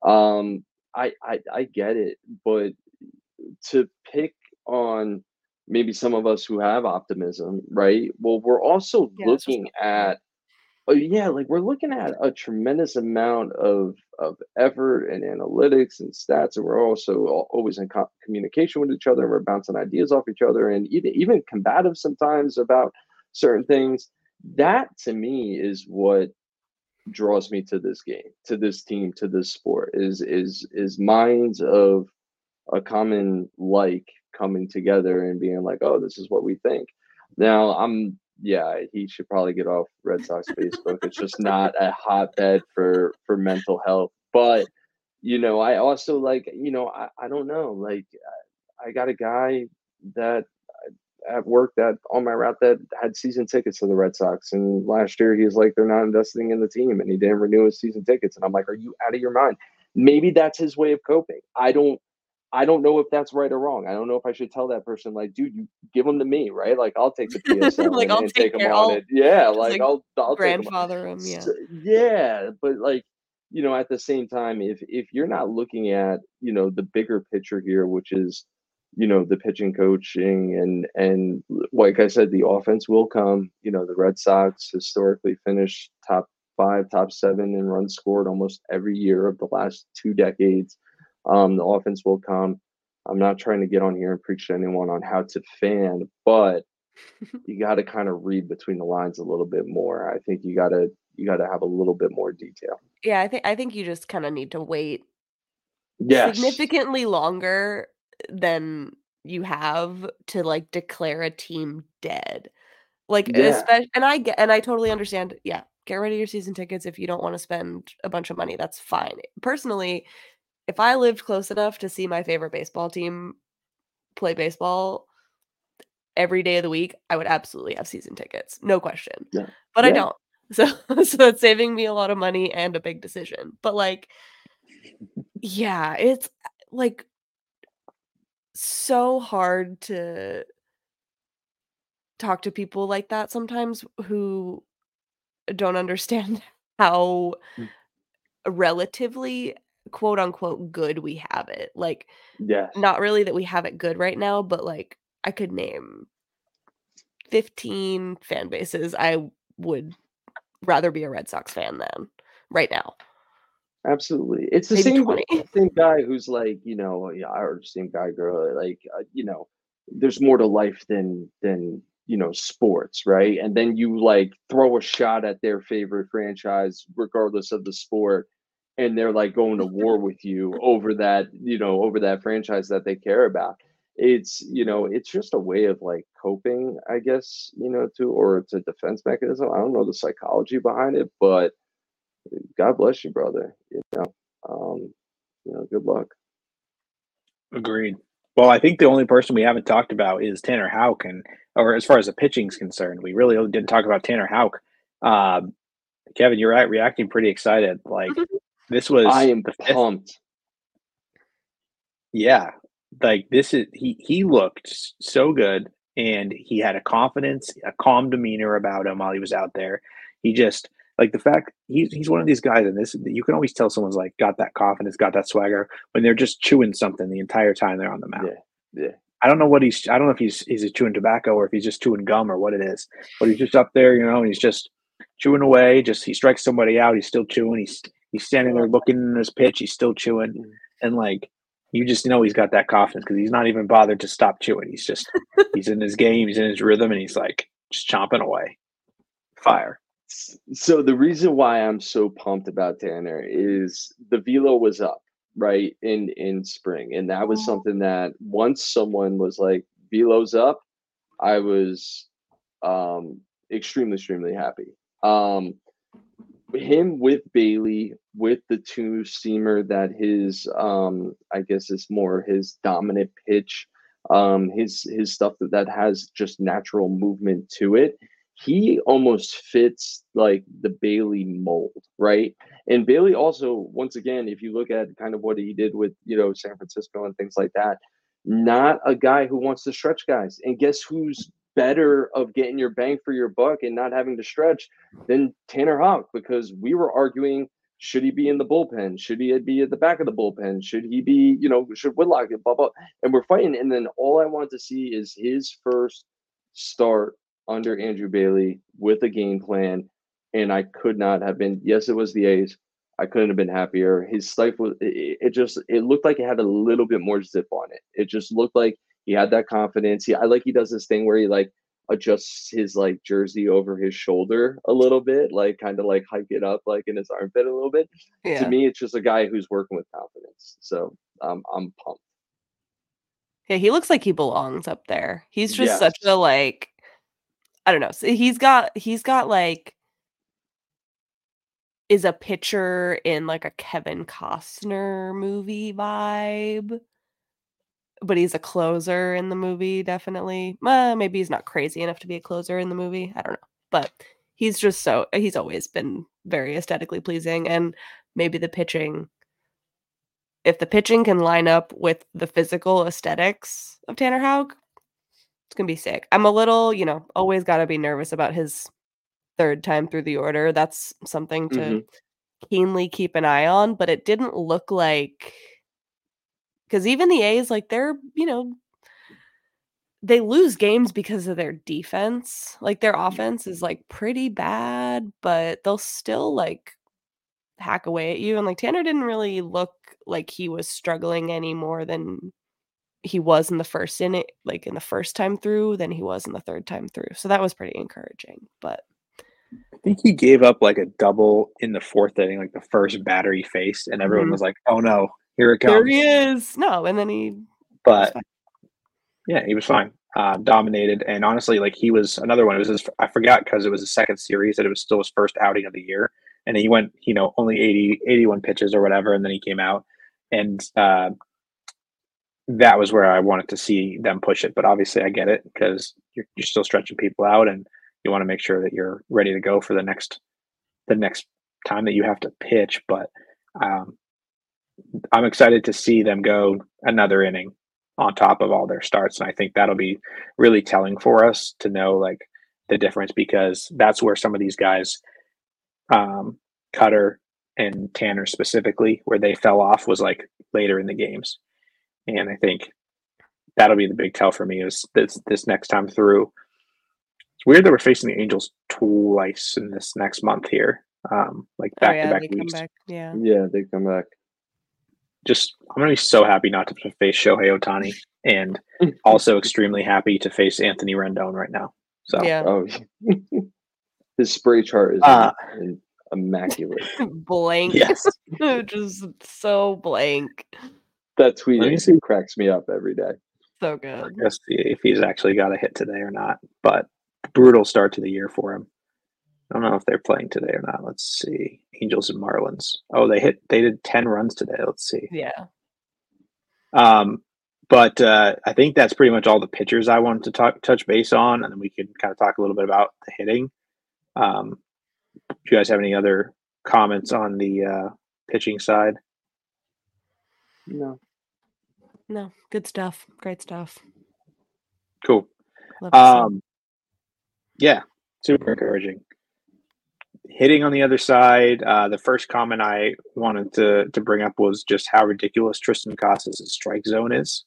I get it, but to pick on maybe some of us who have optimism, right? Well, we're also looking at, we're looking at a tremendous amount of effort and analytics and stats, and we're also always in communication with each other, and we're bouncing ideas off each other, and even combative sometimes about certain things. That to me is what draws me to this game, to this team, to this sport, is minds of a common coming together and being like, oh, this is what we think. Now he should probably get off Red Sox Facebook. It's just not a hotbed for mental health. But I also I don't know, like I got a guy that at work that on my route that had season tickets to the Red Sox, and last year he was like, they're not investing in the team, and he didn't renew his season tickets. And I'm like, are you out of your mind? Maybe that's his way of coping. I don't know if that's right or wrong. I don't know if I should tell that person, like, dude, you give them to me, right? Like, I'll take the PSL like, and take them on it. Yeah, like I'll grandfather him. Yeah, but like, at the same time, if you're not looking at the bigger picture here, which is the pitching, coaching, and like I said, the offense will come. The Red Sox historically finished top 5, top 7 in runs scored almost every year of the last 2 decades. The offense will come. I'm not trying to get on here and preach to anyone on how to fan, but you got to kind of read between the lines a little bit more. I think you got to have a little bit more detail. Yeah, I think you just kind of need to wait Yes. significantly longer than you have to, like, declare a team dead. Like, Yeah. especially, and I totally understand, yeah, get rid of your season tickets if you don't wanna spend a bunch of money, that's fine. Personally, if I lived close enough to see my favorite baseball team play baseball every day of the week, I would absolutely have season tickets, no question. Yeah. But I Yeah. don't. So so it's saving me a lot of money and a big decision. But, like, yeah, it's, like, so hard to talk to people like that sometimes who don't understand how Mm. relatively, quote, unquote, "good" we have it. Like, Yes. not really that we have it good right now, but, like, I could name 15 fan bases I would rather be a Red Sox fan than right now. Absolutely. It's the Maybe same 20. same guy who's like, yeah, or same guy, girl, like, there's more to life than, sports, right? And then you like throw a shot at their favorite franchise, regardless of the sport, and they're like going to war with you over that franchise that they care about. It's just a way of like coping, I guess, or it's a defense mechanism. I don't know the psychology behind it, but God bless you, brother. Um, good luck. Agreed. Well, I think the only person we haven't talked about is Tanner Houck, or as far as the pitching's concerned, we really didn't talk about Tanner Houck. Um, Kevin, you're reacting pretty excited. Like this I was am the fifth. pumped. Yeah, like this is he looked so good, and he had a confidence, a calm demeanor about him while he was out there. He just like the fact he's one of these guys, and this you can always tell someone's like got that confidence, got that swagger when they're just chewing something the entire time they're on the mound. Yeah, yeah. I don't know if he's chewing tobacco or if he's just chewing gum or what it is, but he's just up there, and he's just chewing away. Just he strikes somebody out, he's still chewing. He's standing there looking at his pitch, he's still chewing, Mm. and like you just know he's got that confidence because he's not even bothered to stop chewing. He's in his game, he's in his rhythm, and he's like just chomping away. Fire. So the reason why I'm so pumped about Tanner is the velo was up, right, in spring, and that was something that once someone was like velo's up, I was extremely happy. Him with Bailey, with the two seamer that his I guess is more his dominant pitch, his stuff that has just natural movement to it. He almost fits like the Bailey mold, right? And Bailey also, once again, if you look at kind of what he did with San Francisco and things like that, not a guy who wants to stretch guys. And guess who's better of getting your bang for your buck and not having to stretch than Tanner Houck, because we were arguing, should he be in the bullpen? Should he be at the back of the bullpen? Should he be, should Whitlock, blah, blah. And we're fighting. And then all I want to see is his first start under Andrew Bailey with a game plan. And I could not have been, yes, it was the A's. I couldn't have been happier. His stuff was, it looked like it had a little bit more zip on it. It just looked like he had that confidence. He does this thing where he like adjusts his like jersey over his shoulder a little bit, like kind of like hike it up like in his armpit a little bit. Yeah. To me, it's just a guy who's working with confidence. So I'm pumped. Yeah, he looks like he belongs up there. He's just Yes. such a, like, I don't know. So he's got like is a pitcher in like a Kevin Costner movie vibe. But he's a closer in the movie, definitely. Maybe he's not crazy enough to be a closer in the movie. I don't know. But he's always been very aesthetically pleasing. And maybe if the pitching can line up with the physical aesthetics of Tanner Houck, it's going to be sick. I'm a little, always got to be nervous about his third time through the order. That's something to keenly keep an eye on. But it didn't look like, because even the A's, like, they're, they lose games because of their defense. Like, their offense is, like, pretty bad, but they'll still, like, hack away at you. And, like, Tanner didn't really look like he was struggling any more than he was in the first time through than he was in the third time through. So that was pretty encouraging. But I think he gave up like a double in the fourth inning, like the first batter he faced, and everyone was like, "Oh no, Here it There comes. he is. No, and then he. But yeah, he was fine. Dominated, and honestly, like he was another one. It was I forgot because it was the second series that it was still his first outing of the year, and he went, only 81 pitches or whatever, and then he came out, and that was where I wanted to see them push it. But obviously, I get it because you're still stretching people out, and you want to make sure that you're ready to go for the next time that you have to pitch. But I'm excited to see them go another inning on top of all their starts. And I think that'll be really telling for us to know like the difference, because that's where some of these guys, Cutter and Tanner specifically, where they fell off was like later in the games. And I think that'll be the big tell for me is this next time through. It's weird that we're facing the Angels twice in this next month here. Like back to back weeks. Yeah, they come back. I'm going to be so happy not to face Shohei Ohtani, and also extremely happy to face Anthony Rendon right now. So, oh, his spray chart is immaculate. Blank. Yes. Just so blank. That tweet cracks me up every day. So good. Let's see if he's actually got a hit today or not, but brutal start to the year for him. I don't know if they're playing today or not. Let's see. Angels and Marlins. Oh, they did 10 runs today. Let's see. Yeah. But I think that's pretty much all the pitchers I wanted to touch base on, and then we can kind of talk a little bit about the hitting. Do you guys have any other comments on the pitching side? No. Good stuff. Great stuff. Cool. Yeah, super encouraging. Hitting on the other side, the first comment I wanted to bring up was just how ridiculous Triston Casas' strike zone is.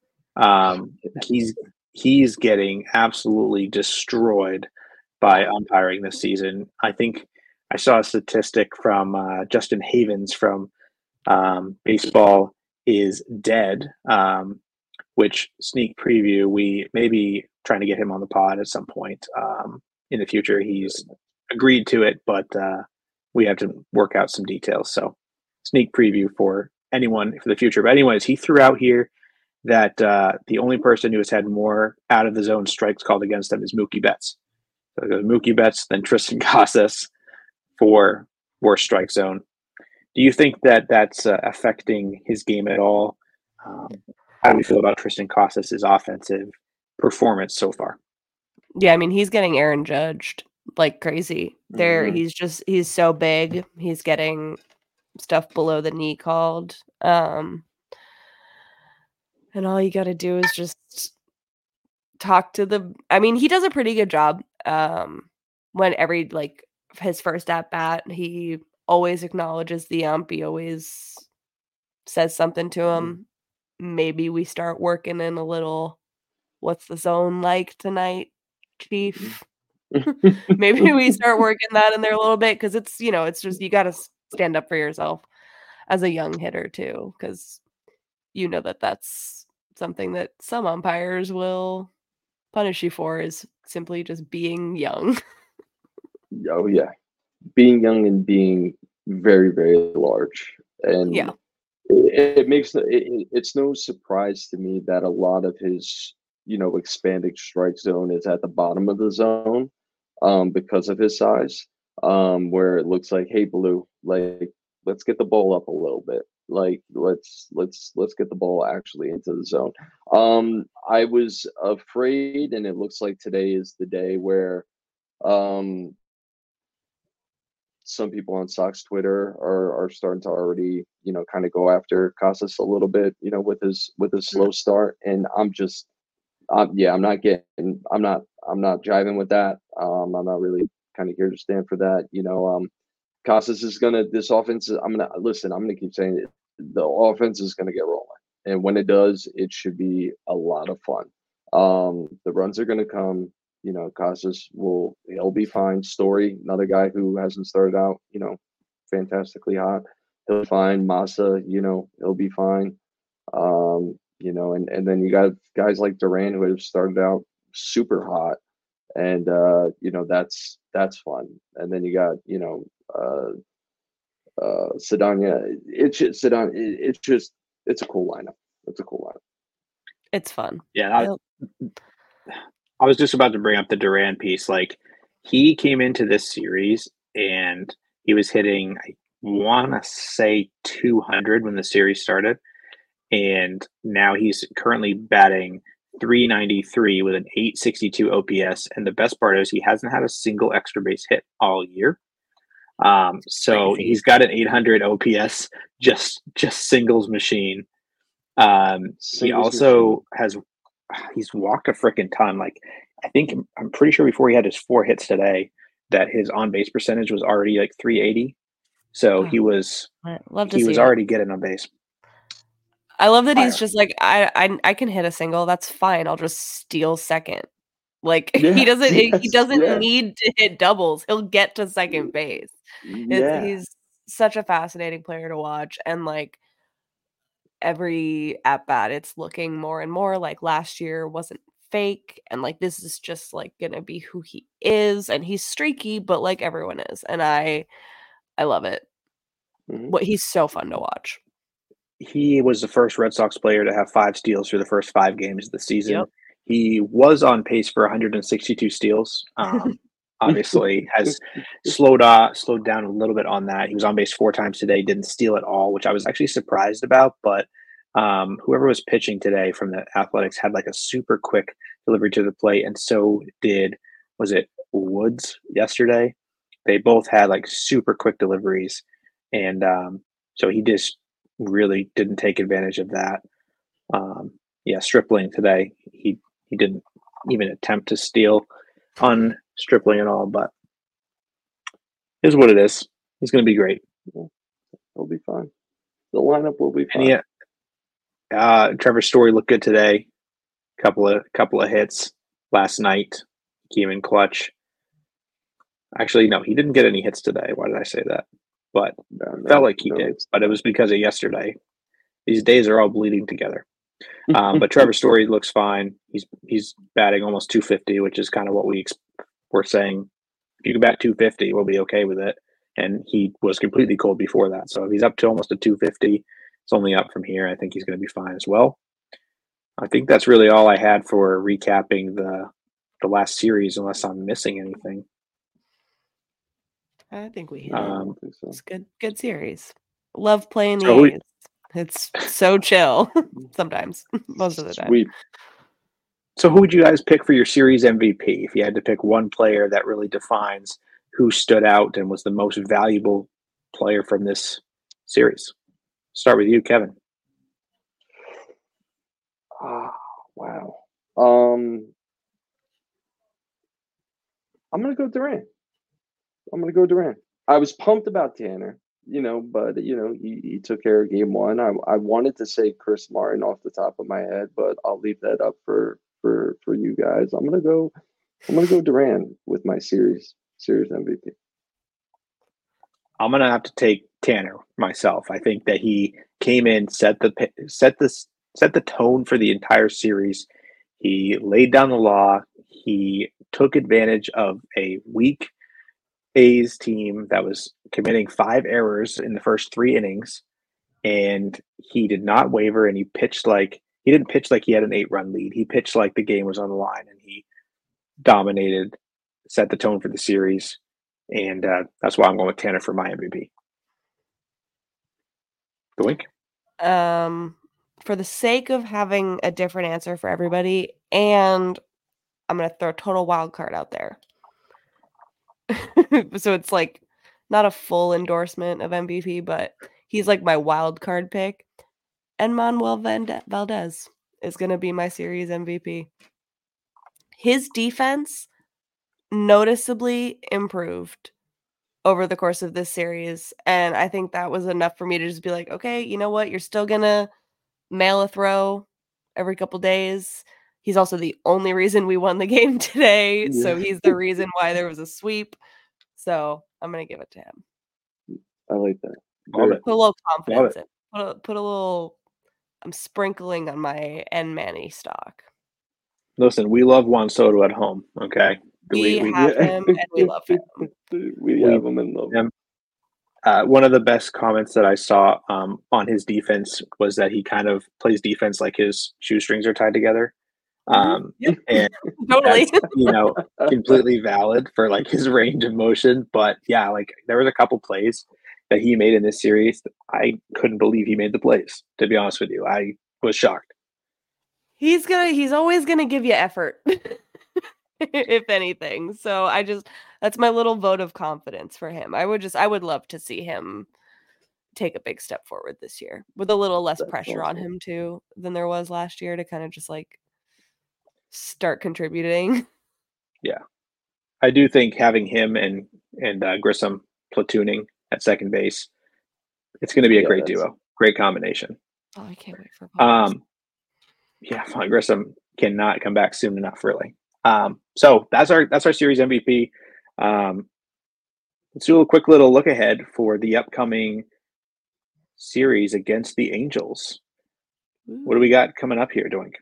He's getting absolutely destroyed by umpiring this season. I think I saw a statistic from Justin Havens from Baseball is Dead, which sneak preview, we may be trying to get him on the pod at some point in the future. He's agreed to it, but we have to work out some details. So sneak preview for anyone for the future. But anyways, he threw out here that the only person who has had more out of the zone strikes called against them is Mookie Betts. So it goes Mookie Betts, then Triston Casas for worst strike zone. Do you think that that's affecting his game at all? How do we feel about Triston Casas' offensive performance so far? Yeah, I mean, he's getting Aaron judged like crazy. He's so big. He's getting stuff below the knee called. And all you got to do is just talk to he does a pretty good job. When his first at bat, he always acknowledges the ump. He always says something to him. Maybe we start working in a little, what's the zone like tonight, Chief? Maybe we start working that in there a little bit, because it's just you got to stand up for yourself as a young hitter too, because that's something that some umpires will punish you for, is simply just being young. Oh yeah, being young and being very, very large, and yeah, it's no surprise to me that a lot of his expanding strike zone is at the bottom of the zone, because of his size, where it looks like, hey, Blue, like let's get the ball up a little bit, like let's get the ball actually into the zone. I was afraid, and it looks like today is the day where some people on Sox Twitter are starting to already, kind of go after Casas a little bit, with his slow start. And I'm not jiving with that. I'm not really kind of here to stand for that. Casas is this offense is, I'm gonna keep saying it. The offense is gonna get rolling. And when it does, it should be a lot of fun. The runs are gonna come. Casas he'll be fine. Story, another guy who hasn't started out, fantastically hot. He'll be fine. Massa, he'll be fine. And then you got guys like Duran who have started out super hot, and that's fun. And then you got Sedania. It's just it's a cool lineup. It's a cool lineup. It's fun. Yeah, I was just about to bring up the Duran piece. Like, he came into this series and he was hitting, I want to say 200 when the series started, and now he's currently batting 393 with an 862 OPS. And the best part is he hasn't had a single extra base hit all year. So Crazy. he's got an 800 OPS, just singles machine. He also he's walked a freaking ton. Like, I'm pretty sure before he had his 4 hits today that his on base percentage was already like 380. So he was already getting on base. I love that he's just like, I can hit a single. That's fine. I'll just steal second. Like, he doesn't need to hit doubles. He'll get to second base. He's such a fascinating player to watch. And like, every at bat, it's looking more and more like last year wasn't fake. And like, this is just like gonna be who he is. And he's streaky, but like everyone is. And I love it. Mm-hmm. He's so fun to watch. He was the first Red Sox player to have 5 steals through the first 5 games of the season. Yep. He was on pace for 162 steals. Obviously, has slowed down a little bit on that. He was on base 4 times today, didn't steal at all, which I was actually surprised about. But whoever was pitching today from the Athletics had like a super quick delivery to the plate, and so was it Woods yesterday? They both had like super quick deliveries, and so he just really didn't take advantage of that. Stripling today, he didn't even attempt to steal on Stripling at all, but here's what it is. He's going to be great. He'll be fine. The lineup will be fine. And Trevor Story looked good today. Couple of hits last night. Came in clutch. Actually, no, he didn't get any hits today. Why did I say that? But felt like he did. But it was because of yesterday. These days are all bleeding together. But Trevor Story looks fine. He's batting almost 250, which is kind of what we're saying. If you can bat 250, we'll be okay with it. And he was completely cold before that. So if he's up to almost a 250, it's only up from here. I think he's going to be fine as well. I think that's really all I had for recapping the last series, unless I'm missing anything. I think we hit it. It's good series. Love playing the A's. It's so chill sometimes, most of the time. Sweet. So who would you guys pick for your series MVP if you had to pick one player that really defines who stood out and was the most valuable player from this series? Start with you, Kevin. Wow. I'm going to go Duran. I was pumped about Tanner, but he took care of game 1. I wanted to say Chris Martin off the top of my head, but I'll leave that up for you guys. I'm gonna go Duran with my series MVP. I'm gonna have to take Tanner myself. I think that he came in, set the tone for the entire series. He laid down the law. He took advantage of a weak A's team that was committing 5 errors in the first 3 innings, and he did not waver, and he didn't pitch like he had an 8-run lead. He pitched like the game was on the line, and he dominated, set the tone for the series, and that's why I'm going with Tanner for my MVP. Doink? For the sake of having a different answer for everybody, and I'm going to throw a total wild card out there. So it's like not a full endorsement of MVP, but he's like my wild card pick. And Manuel Valdez is going to be my series MVP. His defense noticeably improved over the course of this series. And I think that was enough for me to just be like, okay, you know what? You're still going to mail a throw every couple days. He's also the only reason we won the game today. Yeah. So he's the reason why there was a sweep. So I'm going to give it to him. I like that. Love it. Put a little confidence in. Put a little, I'm sprinkling on my N Manny stock. Listen, we love Juan Soto at home, okay? We have him and we love him. We have him and love him. One of the best comments that I saw on his defense was that he kind of plays defense like his shoestrings are tied together. Yep. And Totally. that's, completely valid for like his range of motion. But yeah, like there was a couple plays that he made in this series. I couldn't believe he made the plays, to be honest with you. I was shocked. He's always gonna give you effort, if anything. So that's my little vote of confidence for him. I would love to see him take a big step forward this year with a little less That's pressure on awesome. him too than there was last year to kind of just like start contributing. Yeah. I do think having him and Grissom platooning at second base, it's going to be a great duo, great combination. Oh, I can't wait for Vaughn. Yeah, Vaughn Grissom cannot come back soon enough, really. So that's our series MVP. Let's do a quick little look ahead for the upcoming series against the Angels. What do we got coming up here, Doink?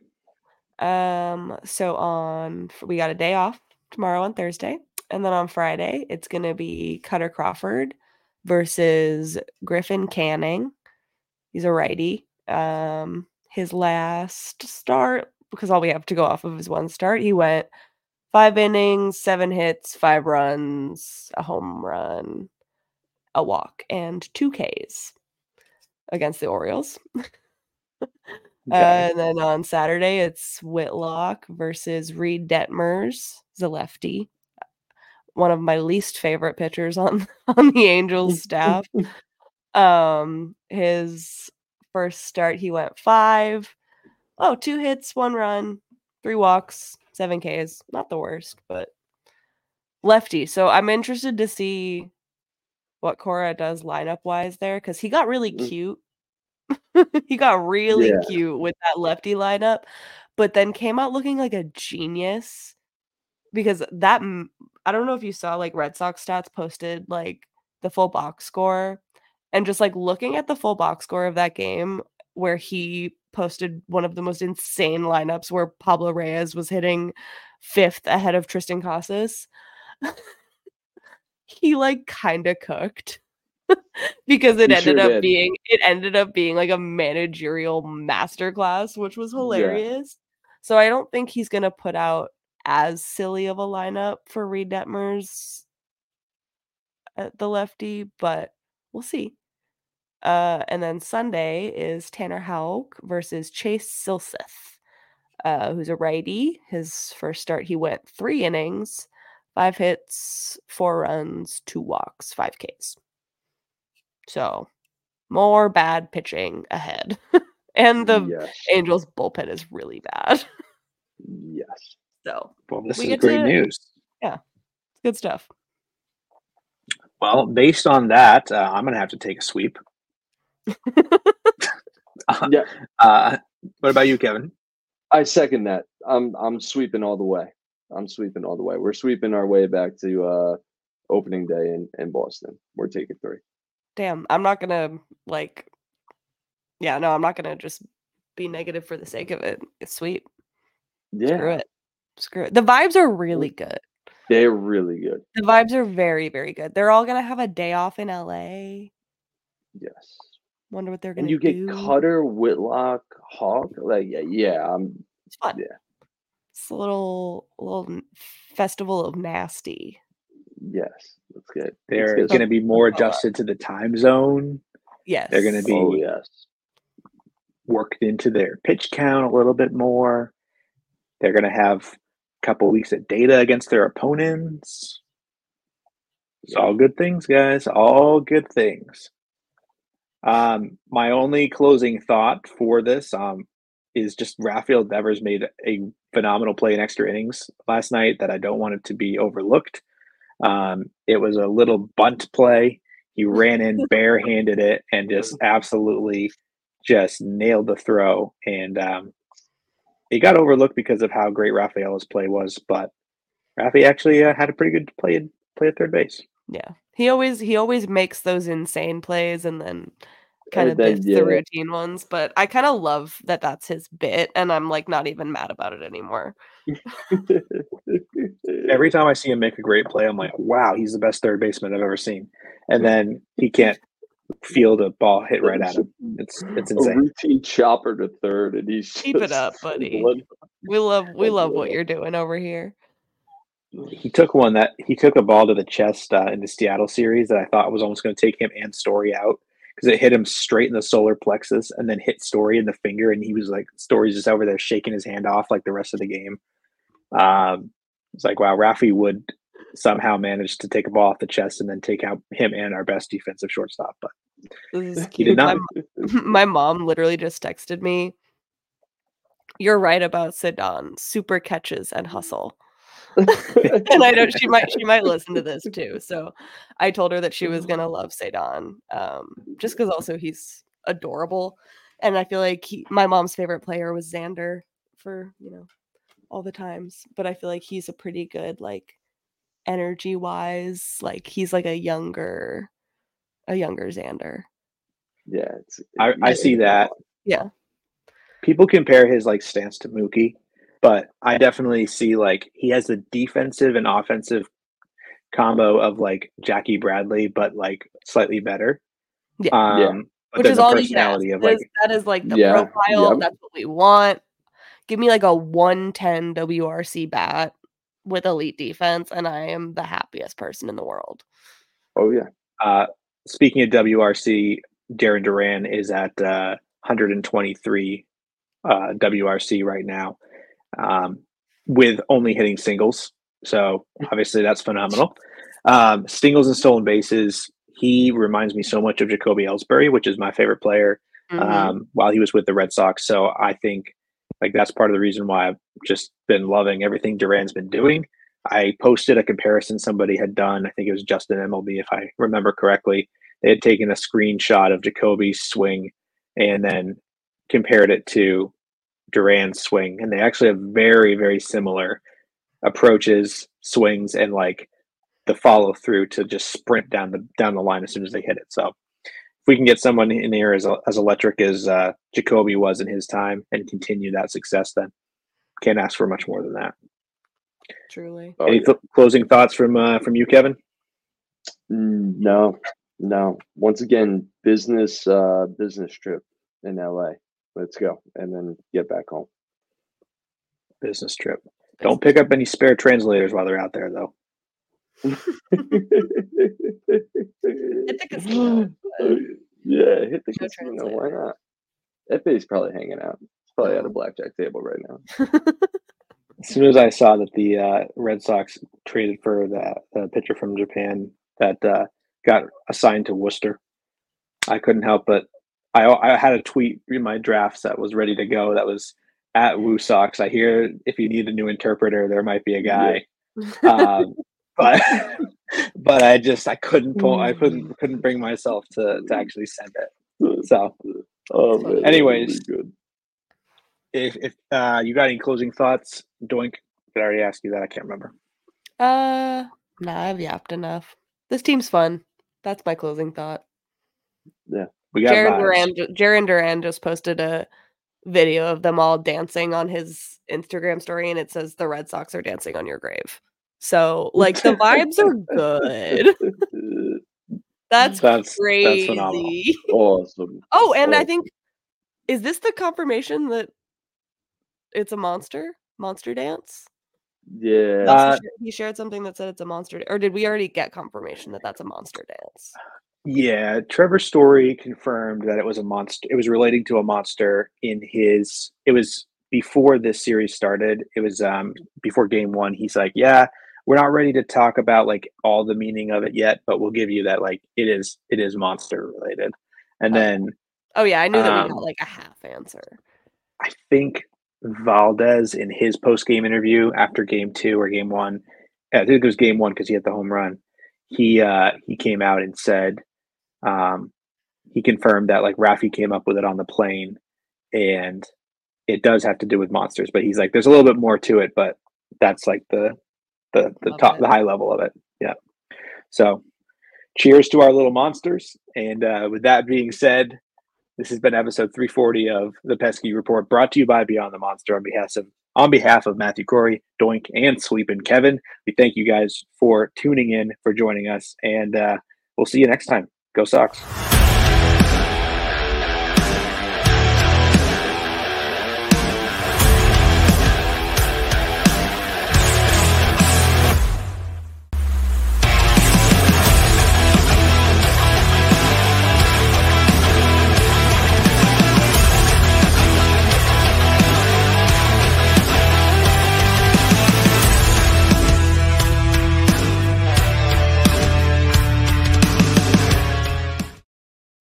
So we got a day off tomorrow on Thursday, and then on Friday it's gonna be Cutter Crawford versus Griffin Canning. He's a righty. His last start, because all we have to go off of is one start, he went 5 innings, 7 hits, 5 runs, a home run, a walk, and 2 Ks against the Orioles. And then on Saturday, it's Whitlock versus Reed Detmers. He's a lefty. One of my least favorite pitchers on the Angels staff. His first start, he went 5. 2 hits, 1 run, 3 walks, 7 Ks. Not the worst, but lefty. So I'm interested to see what Cora does lineup-wise there, because he got really cute. He got really cute with that lefty lineup, but then came out looking like a genius because I don't know if you saw like Red Sox stats posted like the full box score, and just like looking at the full box score of that game where he posted one of the most insane lineups where Pablo Reyes was hitting 5th ahead of Tristan Casas. He like kind of cooked. Because it ended up being like a managerial masterclass, which was hilarious. So I don't think he's gonna put out as silly of a lineup for Reed Detmers at the lefty, but we'll see. And then Sunday is Tanner Houck versus Chase Silseth, who's a righty. His first start, he went 3 innings, 5 hits, 4 runs, 2 walks, 5 Ks. So, more bad pitching ahead. And the Angels bullpen is really bad. Yes. So, well, this is great news. Yeah. It's good stuff. Well, based on that, I'm going to have to take a sweep. What about you, Kevin? I second that. I'm sweeping all the way. We're sweeping our way back to opening day in Boston. We're taking 3. Damn, I'm not gonna I'm not gonna just be negative for the sake of it. It's sweet. Yeah. Screw it. The vibes are really good. They're really good. The vibes are very, very good. They're all gonna have a day off in LA. Yes. Wonder what they're gonna do. And you get Cutter, Whitlock, Hawk. Like, it's fun. Yeah. It's a little festival of nasty. Yes, that's good. They're going to be more adjusted to the time zone. Yes. They're going to be worked into their pitch count a little bit more. They're going to have a couple weeks of data against their opponents. It's all good things, guys. All good things. My only closing thought for this is just Rafael Devers made a phenomenal play in extra innings last night that I don't want it to be overlooked. It was a little bunt play. He ran in, barehanded it, and just absolutely just nailed the throw. And it got overlooked because of how great Rafael's play was. But Rafi actually had a pretty good play at third base. Yeah, he always makes those insane plays and then kind And of then, biffs the routine ones, but I kind of love that that's his bit, and I'm like not even mad about it anymore. Every time I see him make a great play, I'm like, wow, he's the best third baseman I've ever seen. And then he can't field a ball hit right at him. It's a insane. routine chopper to third, and he's Keep it just up, buddy. blood- We love blood what up. you're doing over here. He took a ball to the chest in the Seattle series that I thought was almost going to take him and Story out because it hit him straight in the solar plexus and then hit Story in the finger, and he was like, Story's just over there shaking his hand off like the rest of the game. It's like, wow, Rafi would somehow manage to take a ball off the chest and then take out him and our best defensive shortstop, but This is he cute. did not. My mom literally just texted me, "You're right about Zidane. Super catches and hustle." And I know she might listen to this too. So I told her that she was gonna love Zidane, just because also he's adorable, and I feel like my mom's favorite player was Xander for all the times, but I feel like he's a pretty good like energy wise, like he's like a younger Xander. Yeah, I see that. Yeah. People compare his like stance to Mookie, but I definitely see like he has the defensive and offensive combo of like Jackie Bradley, but like slightly better. Yeah. But Which then is the all you can ask. personality of like That is like the Yeah, profile. yep. That's what we want. Give me like a 110 WRC bat with elite defense, and I am the happiest person in the world. Oh yeah. Speaking of WRC, Darren Duran is at 123 WRC right now, with only hitting singles. So obviously that's phenomenal. Singles and stolen bases. He reminds me so much of Jacoby Ellsbury, which is my favorite player, while he was with the Red Sox. So I think like that's part of the reason why I've just been loving everything Duran's been doing. I posted a comparison somebody had done. I think it was Justin MLB, if I remember correctly. They had taken a screenshot of Jacoby's swing and then compared it to Duran's swing, and they actually have very, very similar approaches, swings, and like the follow through to just sprint down the line as soon as they hit it. So if we can get someone in here as electric as Jacoby was in his time and continue that success, then can't ask for much more than that. Truly. Any closing thoughts from you, Kevin? No. Once again, business trip in LA. Let's go, and then get back home. Business trip. Don't pick up any spare translators while they're out there, though. Hit the casino. Yeah, hit the No casino. translator. Why not? Efe's probably hanging out. He's probably at a blackjack table right now. As soon as I saw that the Red Sox traded for the pitcher from Japan that got assigned to Worcester, I couldn't help but I had a tweet in my drafts that was ready to go. That was at Woo Sox. I hear if you need a new interpreter, there might be a guy. But I couldn't bring myself to actually send it. So, man, anyways, good. if you got any closing thoughts, Doink? Did I already ask you that? I can't remember. Nah, I've yapped enough. This team's fun. That's my closing thought. Yeah, we got Jarren Duran just posted a video of them all dancing on his Instagram story, and it says the Red Sox are dancing on your grave. So, like, the vibes are good. That's crazy. That's phenomenal. Awesome. Oh, and I think, is this the confirmation that it's a monster dance? Yeah. He shared something that said it's a monster, or did we already get confirmation that that's a monster dance? Yeah, Trevor Story confirmed that it was a monster. It was relating to a monster in his. It was before this series started. It was before game one. He's like, yeah, we're not ready to talk about like all the meaning of it yet, but we'll give you that like it is monster related. And then I knew that we got like a half answer. I think Valdez in his post game interview after game two or game one, I think it was game one because he hit the home run. He came out and said he confirmed that like Rafi came up with it on the plane, and it does have to do with monsters. But he's like, there's a little bit more to it, but that's like the high level of it. Yeah. So, cheers to our little monsters. And with that being said, This has been episode 340 of the Pesky Report, brought to you by Beyond the Monster on behalf of Matthew Corey, Doink, and Sleepin' Kevin. We thank you guys for tuning in, for joining us, and we'll see you next time. Go Sox.